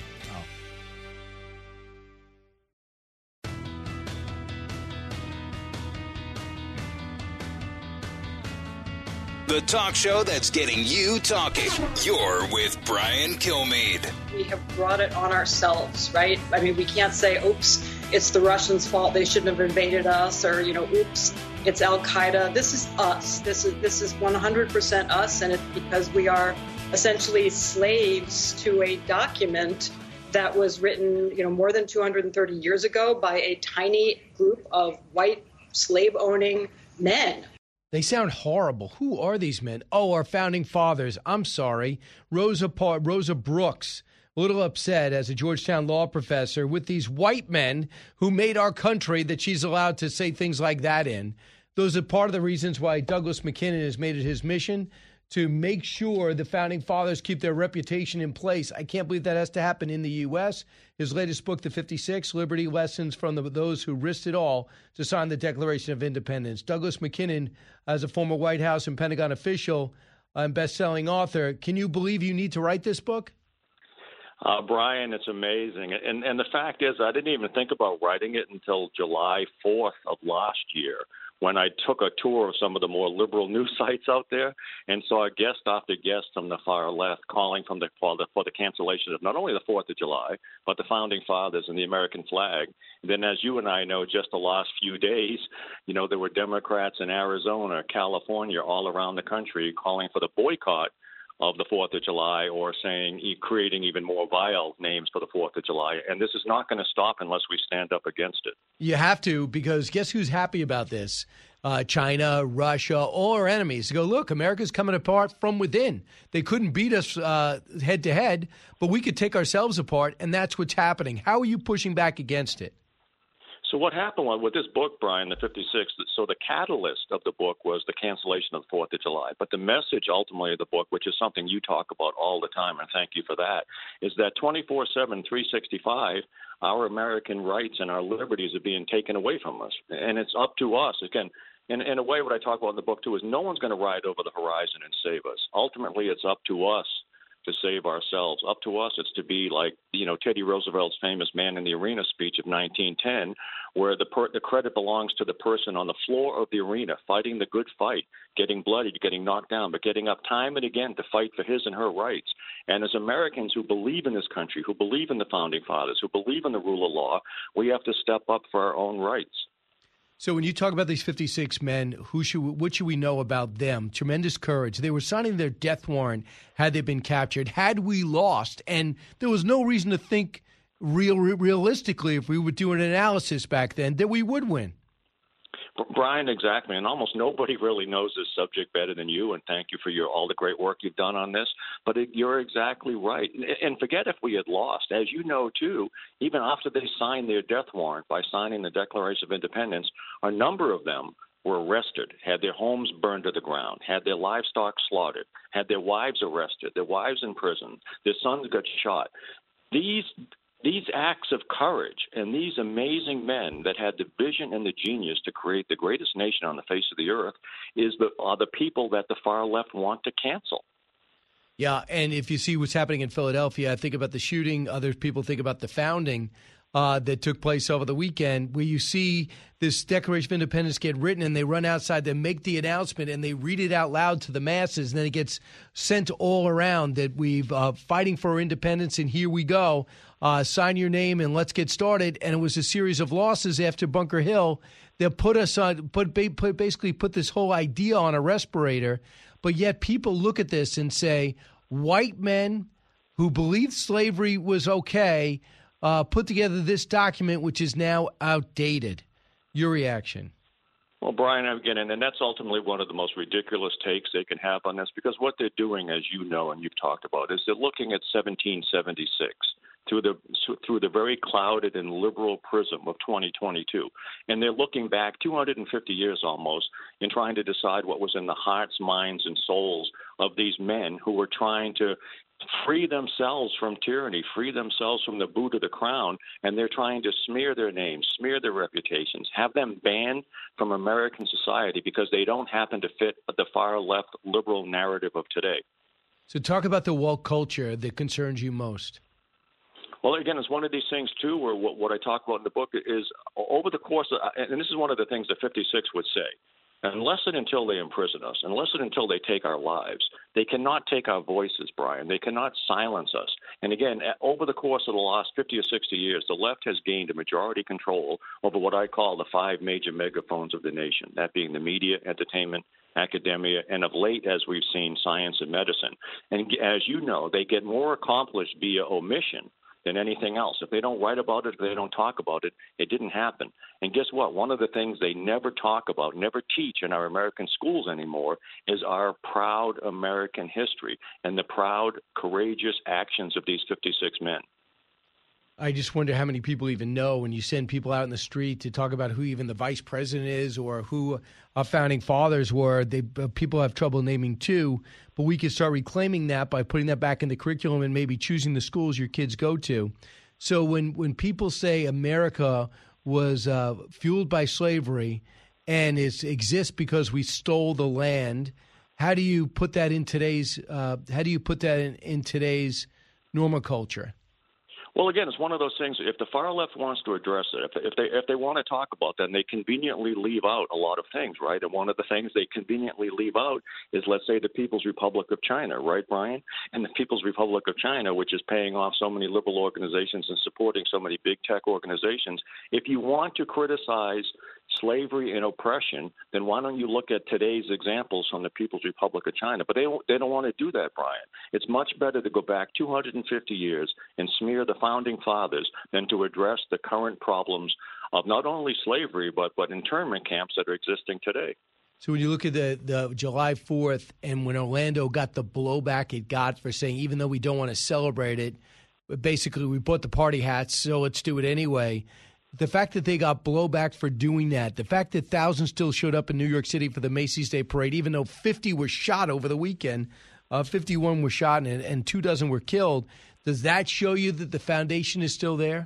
The talk show that's getting you talking. You're with Brian Kilmeade. We have brought it on ourselves, right? I mean, we can't say, oops, it's the Russians' fault. They shouldn't have invaded us, or, you know, oops, it's Al-Qaeda. This is us. This is this is one hundred percent us, and it's because we are essentially slaves to a document that was written, you know, more than two hundred thirty years ago by a tiny group of white slave-owning men. They sound horrible. Who are these men? Oh, our founding fathers. I'm sorry. Rosa pa- Rosa Brooks, a little upset as a Georgetown law professor with these white men who made our country that she's allowed to say things like that in. Those are part of the reasons why Douglas McKinnon has made it his mission to make sure the founding fathers keep their reputation in place. I can't believe that has to happen in the U S. His latest book, The fifty-six, Liberty Lessons from the, Those Who Risked It All to Sign the Declaration of Independence. Douglas McKinnon, as a former White House and Pentagon official and best-selling author, can you believe you need to write this book? Uh, Brian, it's amazing. And, and the fact is, I didn't even think about writing it until July fourth of last year, when I took a tour of some of the more liberal news sites out there and saw guest after guest from the far left calling from the, for, the, for the cancellation of not only the fourth of July, but the Founding Fathers and the American flag. And then, as you and I know, just the last few days, you know, there were Democrats in Arizona, California, all around the country calling for the boycott of the fourth of July, or saying, creating even more vile names for the fourth of July. And this is not going to stop unless we stand up against it. You have to, because guess who's happy about this? Uh, China, Russia, all our enemies. To go, look, America's coming apart from within. They couldn't beat us uh, head to head, but we could take ourselves apart, and that's what's happening. How are you pushing back against it? So what happened with this book, Brian, the fifty-six, so the catalyst of the book was the cancellation of the fourth of July. But the message ultimately of the book, which is something you talk about all the time, and thank you for that, is that twenty-four seven, three sixty-five, our American rights and our liberties are being taken away from us. And it's up to us. Again, in, in a way, what I talk about in the book, too, is no one's going to ride over the horizon and save us. Ultimately, it's up to us to save ourselves. Up to us, it's to be like, you know, Teddy Roosevelt's famous Man in the Arena speech of nineteen ten, where the per- the credit belongs to the person on the floor of the arena, fighting the good fight, getting bloodied, getting knocked down, but getting up time and again to fight for his and her rights. And as Americans who believe in this country, who believe in the Founding Fathers, who believe in the rule of law, we have to step up for our own rights. So when you talk about these fifty-six men, who should what should we know about them? Tremendous courage. They were signing their death warrant had they been captured. Had we lost, and there was no reason to think real realistically, if we were doing an analysis back then, that we would win. Brian, exactly. And almost nobody really knows this subject better than you, and thank you for your all the great work you've done on this. But it, you're exactly right. And forget if we had lost. As you know, too, even after they signed their death warrant by signing the Declaration of Independence, a number of them were arrested, had their homes burned to the ground, had their livestock slaughtered, had their wives arrested, their wives in prison, their sons got shot. These These acts of courage and these amazing men that had the vision and the genius to create the greatest nation on the face of the earth is the, are the people that the far left want to cancel. Yeah, and if you see what's happening in Philadelphia, I think about the shooting. Other people think about the founding uh, that took place over the weekend, where you see this Declaration of Independence get written and they run outside, they make the announcement and they read it out loud to the masses, and then it gets sent all around that we've uh, fighting for independence, and here we go. Uh, sign your name and let's get started. And it was a series of losses after Bunker Hill that put us on, put, put basically put this whole idea on a respirator. But yet people look at this and say, white men who believed slavery was okay uh, put together this document, which is now outdated. Your reaction? Well, Brian, again, and, and that's ultimately one of the most ridiculous takes they can have on this, because what they're doing, as you know and you've talked about, is they're looking at seventeen seventy-six. through the through the very clouded and liberal prism of twenty twenty-two. And they're looking back two hundred fifty years almost in trying to decide what was in the hearts, minds, and souls of these men who were trying to free themselves from tyranny, free themselves from the boot of the crown, and they're trying to smear their names, smear their reputations, have them banned from American society because they don't happen to fit the far-left liberal narrative of today. So talk about the woke culture that concerns you most. Well, again, it's one of these things, too, where what, what I talk about in the book is over the course of, and this is one of the things that fifty-six would say, unless and until they imprison us, unless and until they take our lives, they cannot take our voices, Brian. They cannot silence us. And again, over the course of the last fifty or sixty years, the left has gained a majority control over what I call the five major megaphones of the nation, that being the media, entertainment, academia, and of late, as we've seen, science and medicine. And as you know, they get more accomplished via omission than anything else. If they don't write about it, if they don't talk about it, it didn't happen. And guess what? One of the things they never talk about, never teach in our American schools anymore is our proud American history and the proud, courageous actions of these fifty-six men. I just wonder how many people even know when you send people out in the street to talk about who even the vice president is or who our founding fathers were. They uh, people have trouble naming two, but we could start reclaiming that by putting that back in the curriculum and maybe choosing the schools your kids go to. So when, when people say America was uh, fueled by slavery and it exists because we stole the land, how do you put that in today's uh, how do you put that in, in today's normal culture? Well, again, it's one of those things. If the far left wants to address it, if, if they if they want to talk about that, they conveniently leave out a lot of things, right? And one of the things they conveniently leave out is, let's say, the People's Republic of China, right, Brian? And the People's Republic of China, which is paying off so many liberal organizations and supporting so many big tech organizations. If you want to criticize slavery and oppression, then why don't you look at today's examples from the People's Republic of China? But they don't, they don't want to do that, Brian. It's much better to go back two hundred fifty years and smear the founding fathers than to address the current problems of not only slavery, but, but internment camps that are existing today. So when you look at the, the July fourth and when Orlando got the blowback it got for saying, even though we don't want to celebrate it, basically we bought the party hats, so let's do it anyway. The fact that they got blowback for doing that, the fact that thousands still showed up in New York City for the Macy's Day Parade, even though fifty were shot over the weekend, uh, fifty-one were shot and, and two dozen were killed, does that show you that the foundation is still there?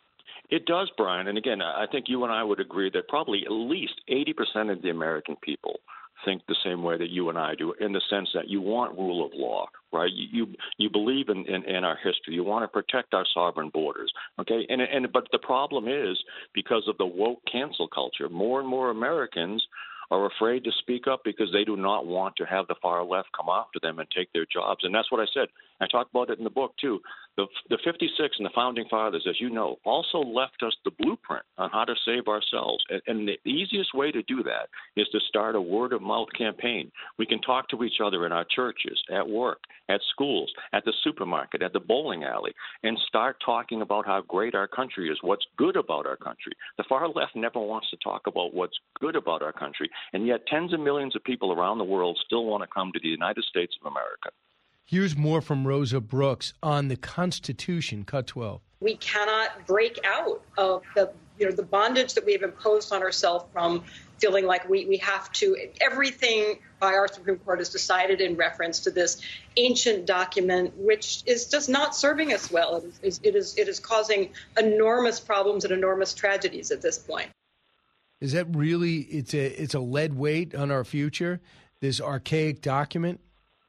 It does, Brian. And again, I think you and I would agree that probably at least eighty percent of the American people think the same way that you and I do, in the sense that you want rule of law, right? You you, you believe in, in, in our history. You want to protect our sovereign borders, okay? And and but the problem is, because of the woke cancel culture, more and more Americans are afraid to speak up because they do not want to have the far left come after them and take their jobs. And that's what I said. I talk about it in the book, too. The, the fifty-six and the Founding Fathers, as you know, also left us the blueprint on how to save ourselves. And, and the easiest way to do that is to start a word-of-mouth campaign. We can talk to each other in our churches, at work, at schools, at the supermarket, at the bowling alley, and start talking about how great our country is, what's good about our country. The far left never wants to talk about what's good about our country, and yet tens of millions of people around the world still want to come to the United States of America. Here's more from Rosa Brooks on the Constitution, cut twelve. We cannot break out of the you know the bondage that we have imposed on ourselves from feeling like we, we have to. Everything by our Supreme Court is decided in reference to this ancient document, which is just not serving us well. It is it is, it is causing enormous problems and enormous tragedies at this point. Is that really it's a it's a lead weight on our future? This archaic document.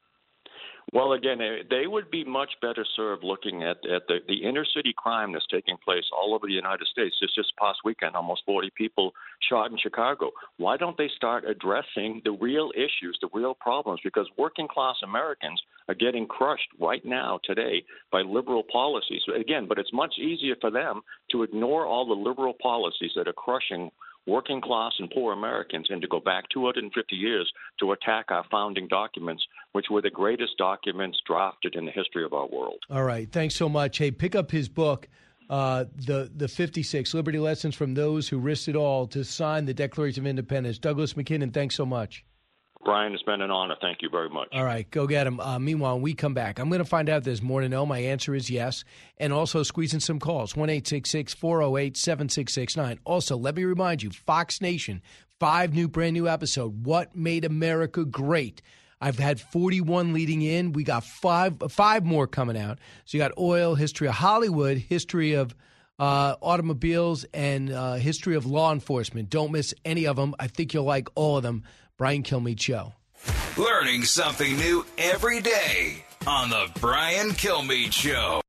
Well, again, they would be much better served looking at, at the, the inner city crime that's taking place all over the United States. Just this past weekend, almost forty people shot in Chicago. Why don't they start addressing the real issues, the real problems? Because working class Americans are getting crushed right now, today, by liberal policies. Again, but it's much easier for them to ignore all the liberal policies that are crushing working class and poor Americans, and to go back two hundred fifty years to attack our founding documents, which were the greatest documents drafted in the history of our world. All right. Thanks so much. Hey, pick up his book, uh, the, the fifty-six, Liberty Lessons from Those Who Risked It All to Sign the Declaration of Independence. Douglas Mackinnon, thanks so much. Brian, it's been an honor. Thank you very much. All right, go get him. Uh, meanwhile, when we come back, I'm going to find out if there's more to know. My answer is yes. And also squeeze in some calls, one eight six six, four oh eight, seven six six nine. Also, let me remind you, Fox Nation, five new, brand new episode, What Made America Great. I've had forty-one leading in. We got five five more coming out. So you got oil, history of Hollywood, history of uh, automobiles, and uh, history of law enforcement. Don't miss any of them. I think you'll like all of them. Brian Kilmeade Show. Learning something new every day on the Brian Kilmeade Show.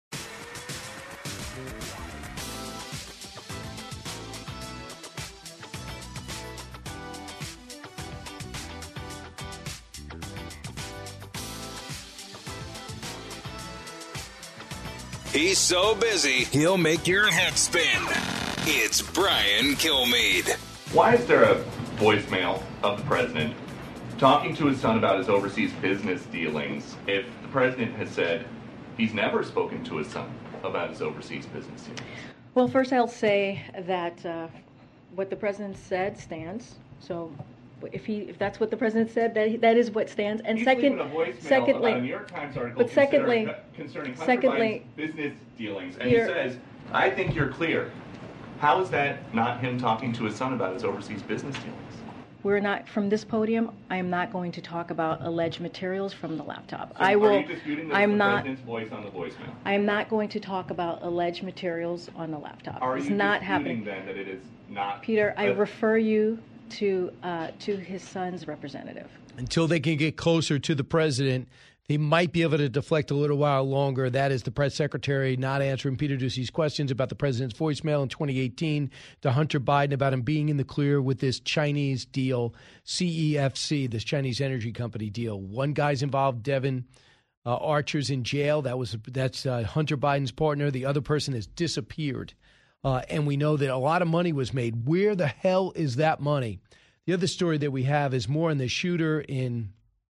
He's so busy, he'll make your head spin. It's Brian Kilmeade. Why is there a voicemail of the president talking to his son about his overseas business dealings if the president has said he's never spoken to his son about his overseas business dealings? Well, first I'll say that uh, what the president said stands. So if he if that's what the president said, that that is what stands. And He's second, a voicemail secondly, about a New York Times article but secondly, concerning Hunter secondly, Biden's business dealings, and Peter, he says, "I think you're clear." How is that not him talking to his son about his overseas business dealings? We're not, from this podium, I am not going to talk about alleged materials from the laptop. So I are will, you disputing that I'm the not, president's voice on the voicemail? I am not going to talk about alleged materials on the laptop. Are it's you not disputing happening. then that it is not? Peter, I a- refer you to, uh, to his son's representative. Until they can get closer to the president, they might be able to deflect a little while longer. That is the press secretary not answering Peter Doocy's questions about the president's voicemail in twenty eighteen to Hunter Biden about him being in the clear with this Chinese deal, C E F C, this Chinese energy company deal. One guy's involved, Devin uh, Archer's in jail. That was that's uh, Hunter Biden's partner. The other person has disappeared. Uh, and we know that a lot of money was made. Where the hell is that money? The other story that we have is more on the shooter in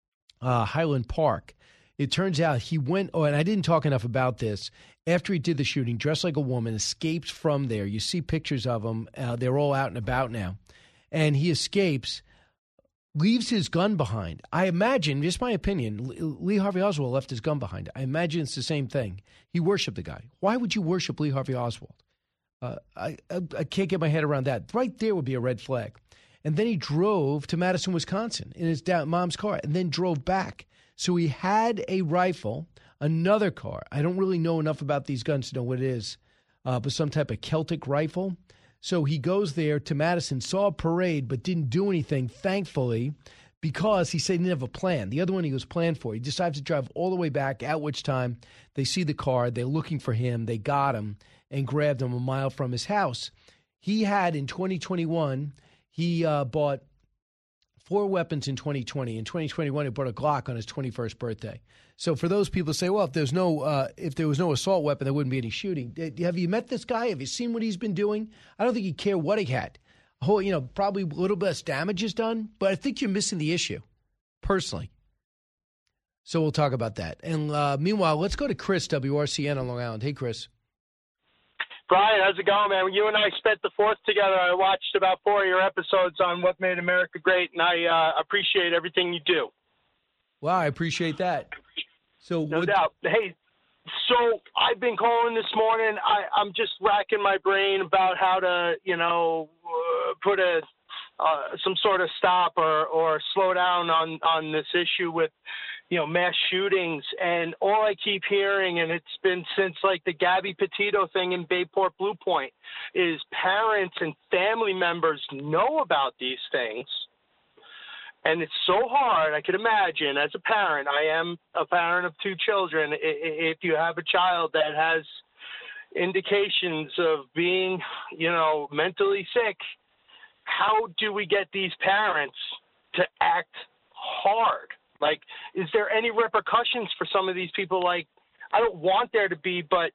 uh, Highland Park. It turns out he went, oh, and I didn't talk enough about this. After he did the shooting, dressed like a woman, escapes from there. You see pictures of him. Uh, they're all out and about now. And he escapes, leaves his gun behind. I imagine, just my opinion, Lee Harvey Oswald left his gun behind. I imagine it's the same thing. He worshiped the guy. Why would you worship Lee Harvey Oswald? Uh, I, I I can't get my head around that. Right there would be a red flag. And then he drove to Madison, Wisconsin in his da- mom's car and then drove back. So he had a rifle, another car. I don't really know enough about these guns to know what it is, uh, but some type of Celtic rifle. So he goes there to Madison, saw a parade, but didn't do anything, thankfully, because he said he didn't have a plan. The other one he was planned for. He decides to drive all the way back, at which time they see the car. They're looking for him. They got him and grabbed him a mile from his house. He had, in twenty twenty-one, he uh, bought four weapons in twenty twenty. In twenty twenty-one, he bought a Glock on his twenty-first birthday. So for those people who say, well, if there's no, uh, if there was no assault weapon, there wouldn't be any shooting. Have you met this guy? Have you seen what he's been doing? I don't think he'd care what he had. A whole, you know, probably a little less damage is done, but I think you're missing the issue, personally. So we'll talk about that. And uh, meanwhile, let's go to Chris, W R C N on Long Island. Hey, Chris. Brian, how's it going, man? When you and I spent the fourth together, I watched about four of your episodes on What Made America Great, and I uh, appreciate everything you do. Wow, I appreciate that. So no what, doubt. Hey, so I've been calling this morning. I, I'm just racking my brain about how to, you know, uh, put a uh, some sort of stop or, or slow down on, on this issue with, you know, mass shootings. And all I keep hearing, and it's been since like the Gabby Petito thing in Bayport Blue Point, is parents and family members know about these things. And it's so hard. I could imagine as a parent, I am a parent of two children. If you have a child that has indications of being, you know, mentally sick, how do we get these parents to act hard? Like, is there any repercussions for some of these people? Like, I don't want there to be, but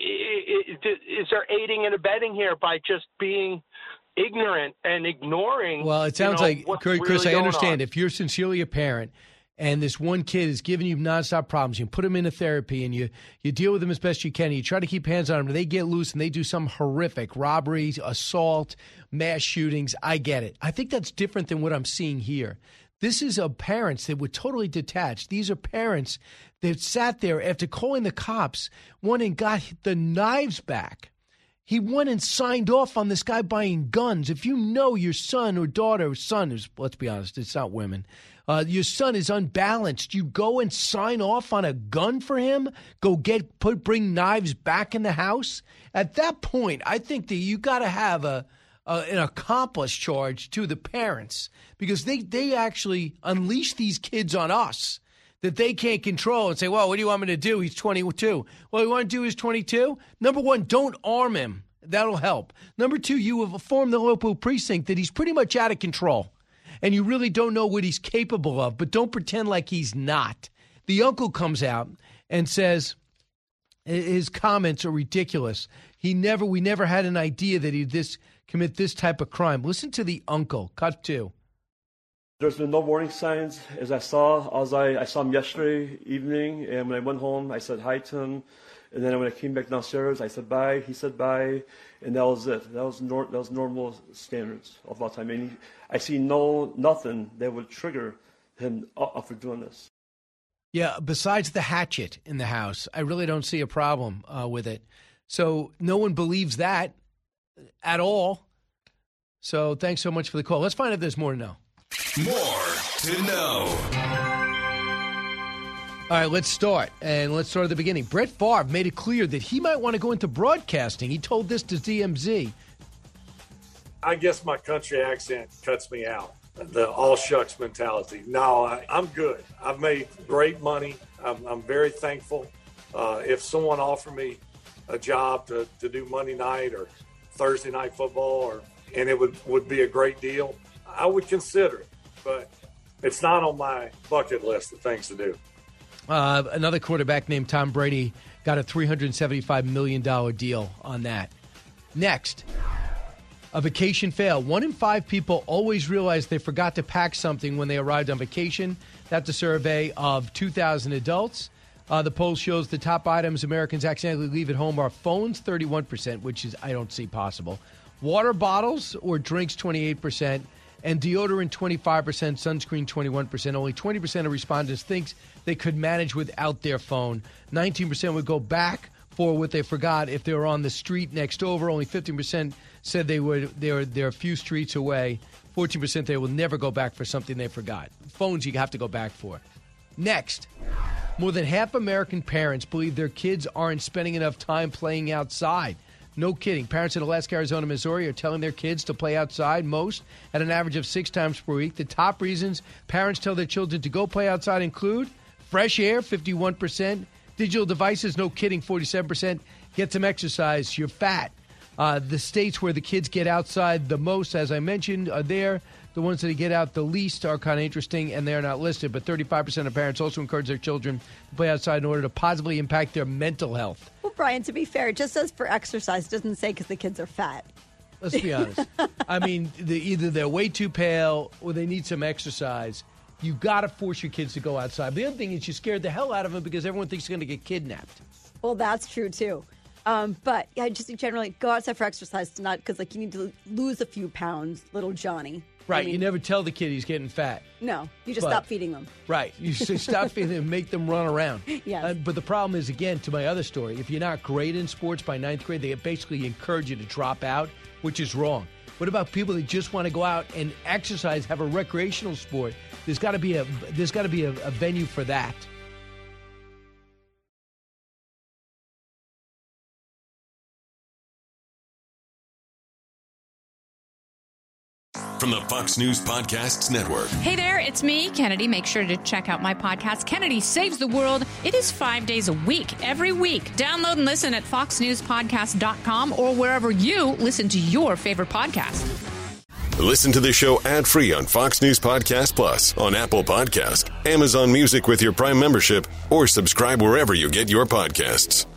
is there aiding and abetting here by just being ignorant and ignoring? Well, it sounds you know, like, what's Chris, really I going understand. on? If you're sincerely a parent and this one kid is giving you nonstop problems, you put them into therapy and you, you deal with them as best you can, and you try to keep hands on them, and they get loose and they do some horrific robberies, assault, mass shootings. I get it. I think that's different than what I'm seeing here. This is a parents that were totally detached. These are parents that sat there after calling the cops, went and got the knives back. He went and signed off on this guy buying guns. If you know your son or daughter or son is, let's be honest, it's not women, uh, your son is unbalanced, you go and sign off on a gun for him, go get, put, bring knives back in the house. At that point, I think that you got to have a, a an accomplice charge to the parents because they, they actually unleash these kids on us that they can't control and say, well, what do you want me to do? He's twenty-two. Well, you want to do is twenty-two? Number one, don't arm him. That'll help. Number two, you have informed the local precinct that he's pretty much out of control and you really don't know what he's capable of, but don't pretend like he's not. The uncle comes out and says his comments are ridiculous. He never, we never had an idea that he'd this, commit this type of crime. Listen to the uncle. Cut two. There's been no warning signs. As I saw, as I, I saw him yesterday evening, and when I went home, I said hi to him. And then when I came back downstairs, I said bye. He said bye, and that was it. That was nor- that was normal standards of our time. And he, I see no nothing that would trigger him up for doing this. Yeah, besides the hatchet in the house, I really don't see a problem uh, with it. So no one believes that at all. So thanks so much for the call. Let's find out if there's more to know. More to know. All right, let's start. And let's start at the beginning. Brett Favre made it clear that he might want to go into broadcasting. He told this to D M Z. I guess my country accent cuts me out. The all shucks mentality. No, I, I'm good. I've made great money. I'm, I'm very thankful. Uh, if someone offered me a job to, to do Monday night or Thursday night football, or and it would, would be a great deal, I would consider it. But it's not on my bucket list of things to do. Uh, another quarterback named Tom Brady got a three hundred seventy-five million dollars deal on that. Next, a vacation fail. One in five people always realize they forgot to pack something when they arrived on vacation. That's a survey of two thousand adults. Uh, the poll shows the top items Americans accidentally leave at home are phones, thirty-one percent, which is I don't see possible. Water bottles or drinks, twenty-eight percent. And deodorant, twenty-five percent, sunscreen, twenty-one percent. Only twenty percent of respondents thinks they could manage without their phone. nineteen percent would go back for what they forgot if they were on the street next over. Only fifteen percent said they would, they're, they're a few streets away. fourteen percent they will never go back for something they forgot. Phones you have to go back for. Next, more than half American parents believe their kids aren't spending enough time playing outside. No kidding. Parents in Alaska, Arizona, Missouri are telling their kids to play outside most at an average of six times per week. The top reasons parents tell their children to go play outside include fresh air, fifty-one percent, digital devices, no kidding, forty-seven percent, get some exercise, you're fat. Uh, the states where the kids get outside the most, as I mentioned, are there. The ones that get out the least are kind of interesting, and they're not listed. But thirty-five percent of parents also encourage their children to play outside in order to positively impact their mental health. Well, Brian, to be fair, it just says for exercise. It doesn't say because the kids are fat. Let's be honest. I mean, the, either they're way too pale or they need some exercise. You got to force your kids to go outside. The other thing is you scared the hell out of them because everyone thinks they're going to get kidnapped. Well, that's true, too. Um, but yeah, just generally go outside for exercise, not because like you need to lose a few pounds, little Johnny. Right. I mean, you never tell the kid he's getting fat. No, you just But- stop feeding them. Right. You just stop feeding them and make them run around. Yes. Uh, but the problem is, again, to my other story, if you're not great in sports by ninth grade, they basically encourage you to drop out, which is wrong. What about people that just want to go out and exercise, have a recreational sport? There's got to be a there's got to be a, a venue for that. From the Fox News Podcasts Network. Hey there, it's me, Kennedy. Make sure to check out my podcast, Kennedy Saves the World. It is five days a week, every week. Download and listen at fox news podcast dot com or wherever you listen to your favorite podcast. Listen to the show ad-free on Fox News Podcast Plus, on Apple Podcast, Amazon Music with your Prime membership, or subscribe wherever you get your podcasts.